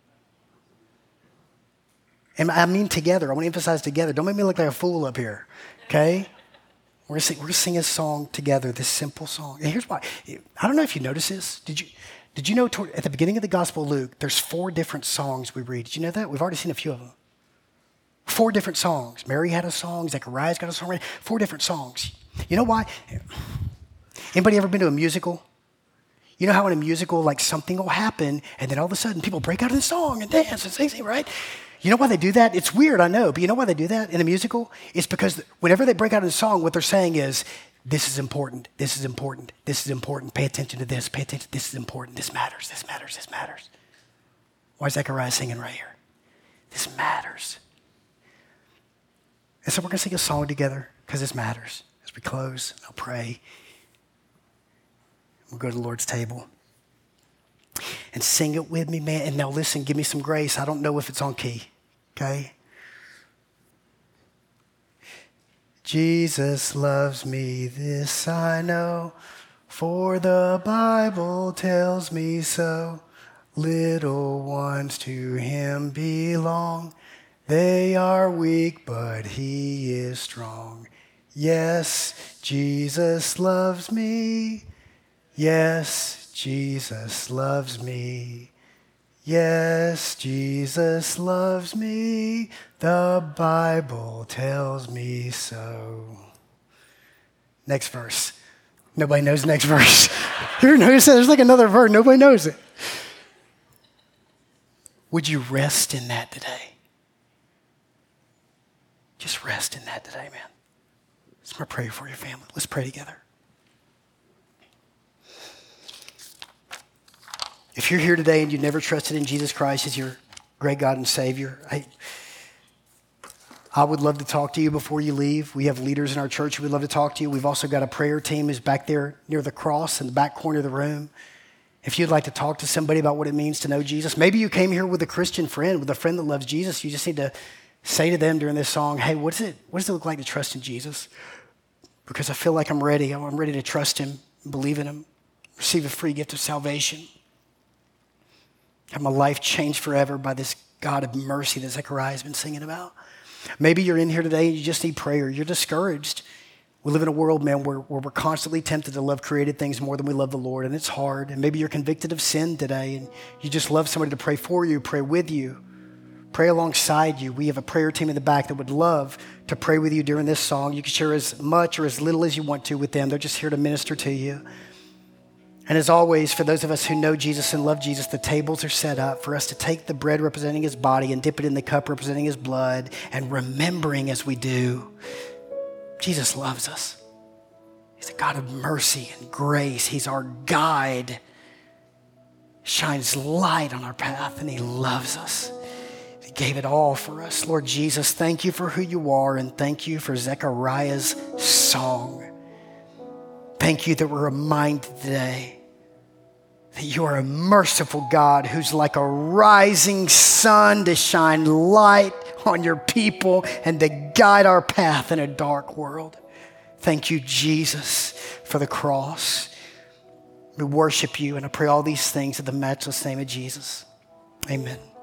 And I mean together. I want to emphasize together. Don't make me look like a fool up here, okay? We're going to sing, we're going to sing a song together, this simple song. And here's why. I don't know if you noticed this. Did you, did you know toward, at the beginning of the Gospel of Luke, there's four different songs we read. Did you know that? We've already seen a few of them. Four different songs. Mary had a song. Zechariah's got a song. Four different songs. You know why? Anybody ever been to a musical? You know how in a musical, like something will happen, and then all of a sudden people break out in song and dance and sing, right? You know why they do that? It's weird, I know, but you know why they do that in a musical? It's because whenever they break out in a song, what they're saying is, this is important, this is important, this is important, pay attention to this, pay attention, this is important, this matters, this matters, this matters. Why is Zechariah singing right here? This matters. And so we're going to sing a song together because this matters. As we close, I'll pray. We'll go to the Lord's table and sing it with me, man. And now listen, give me some grace. I don't know if it's on key, okay? Jesus loves me, this I know, for the Bible tells me so. Little ones to him belong. They are weak, but he is strong. Yes, Jesus loves me. Yes, Jesus loves me. Yes, Jesus loves me. The Bible tells me so. Next verse. Nobody knows the next verse. Who knows that? There's like another verse. Nobody knows it. Would you rest in that today? Just rest in that today, man. So I'm going to pray for your family. Let's pray together. If you're here today and you've never trusted in Jesus Christ as your great God and Savior, I, I would love to talk to you before you leave. We have leaders in our church who would love to talk to you. We've also got a prayer team who's back there near the cross in the back corner of the room. If you'd like to talk to somebody about what it means to know Jesus, maybe you came here with a Christian friend, with a friend that loves Jesus. You just need to say to them during this song, hey, what, is it, what does it look like to trust in Jesus? Because I feel like I'm ready. I'm ready to trust him, believe in him, receive a free gift of salvation. Have my life changed forever by this God of mercy that Zechariah has been singing about. Maybe you're in here today and you just need prayer. You're discouraged. We live in a world, man, where, where we're constantly tempted to love created things more than we love the Lord, and it's hard. And maybe you're convicted of sin today, and you just love somebody to pray for you, pray with you, pray alongside you. We have a prayer team in the back that would love to pray with you during this song. You can share as much or as little as you want to with them. They're just here to minister to you. And as always, for those of us who know Jesus and love Jesus, the tables are set up for us to take the bread representing his body and dip it in the cup representing his blood, and remembering as we do, Jesus loves us. He's a God of mercy and grace. He's our guide, shines light on our path, and he loves us. He gave it all for us. Lord Jesus, thank you for who you are, and thank you for Zechariah's song. Thank you that we're reminded today that you are a merciful God who's like a rising sun to shine light on your people and to guide our path in a dark world. Thank you, Jesus, for the cross. We worship you, and I pray all these things in the matchless name of Jesus. Amen.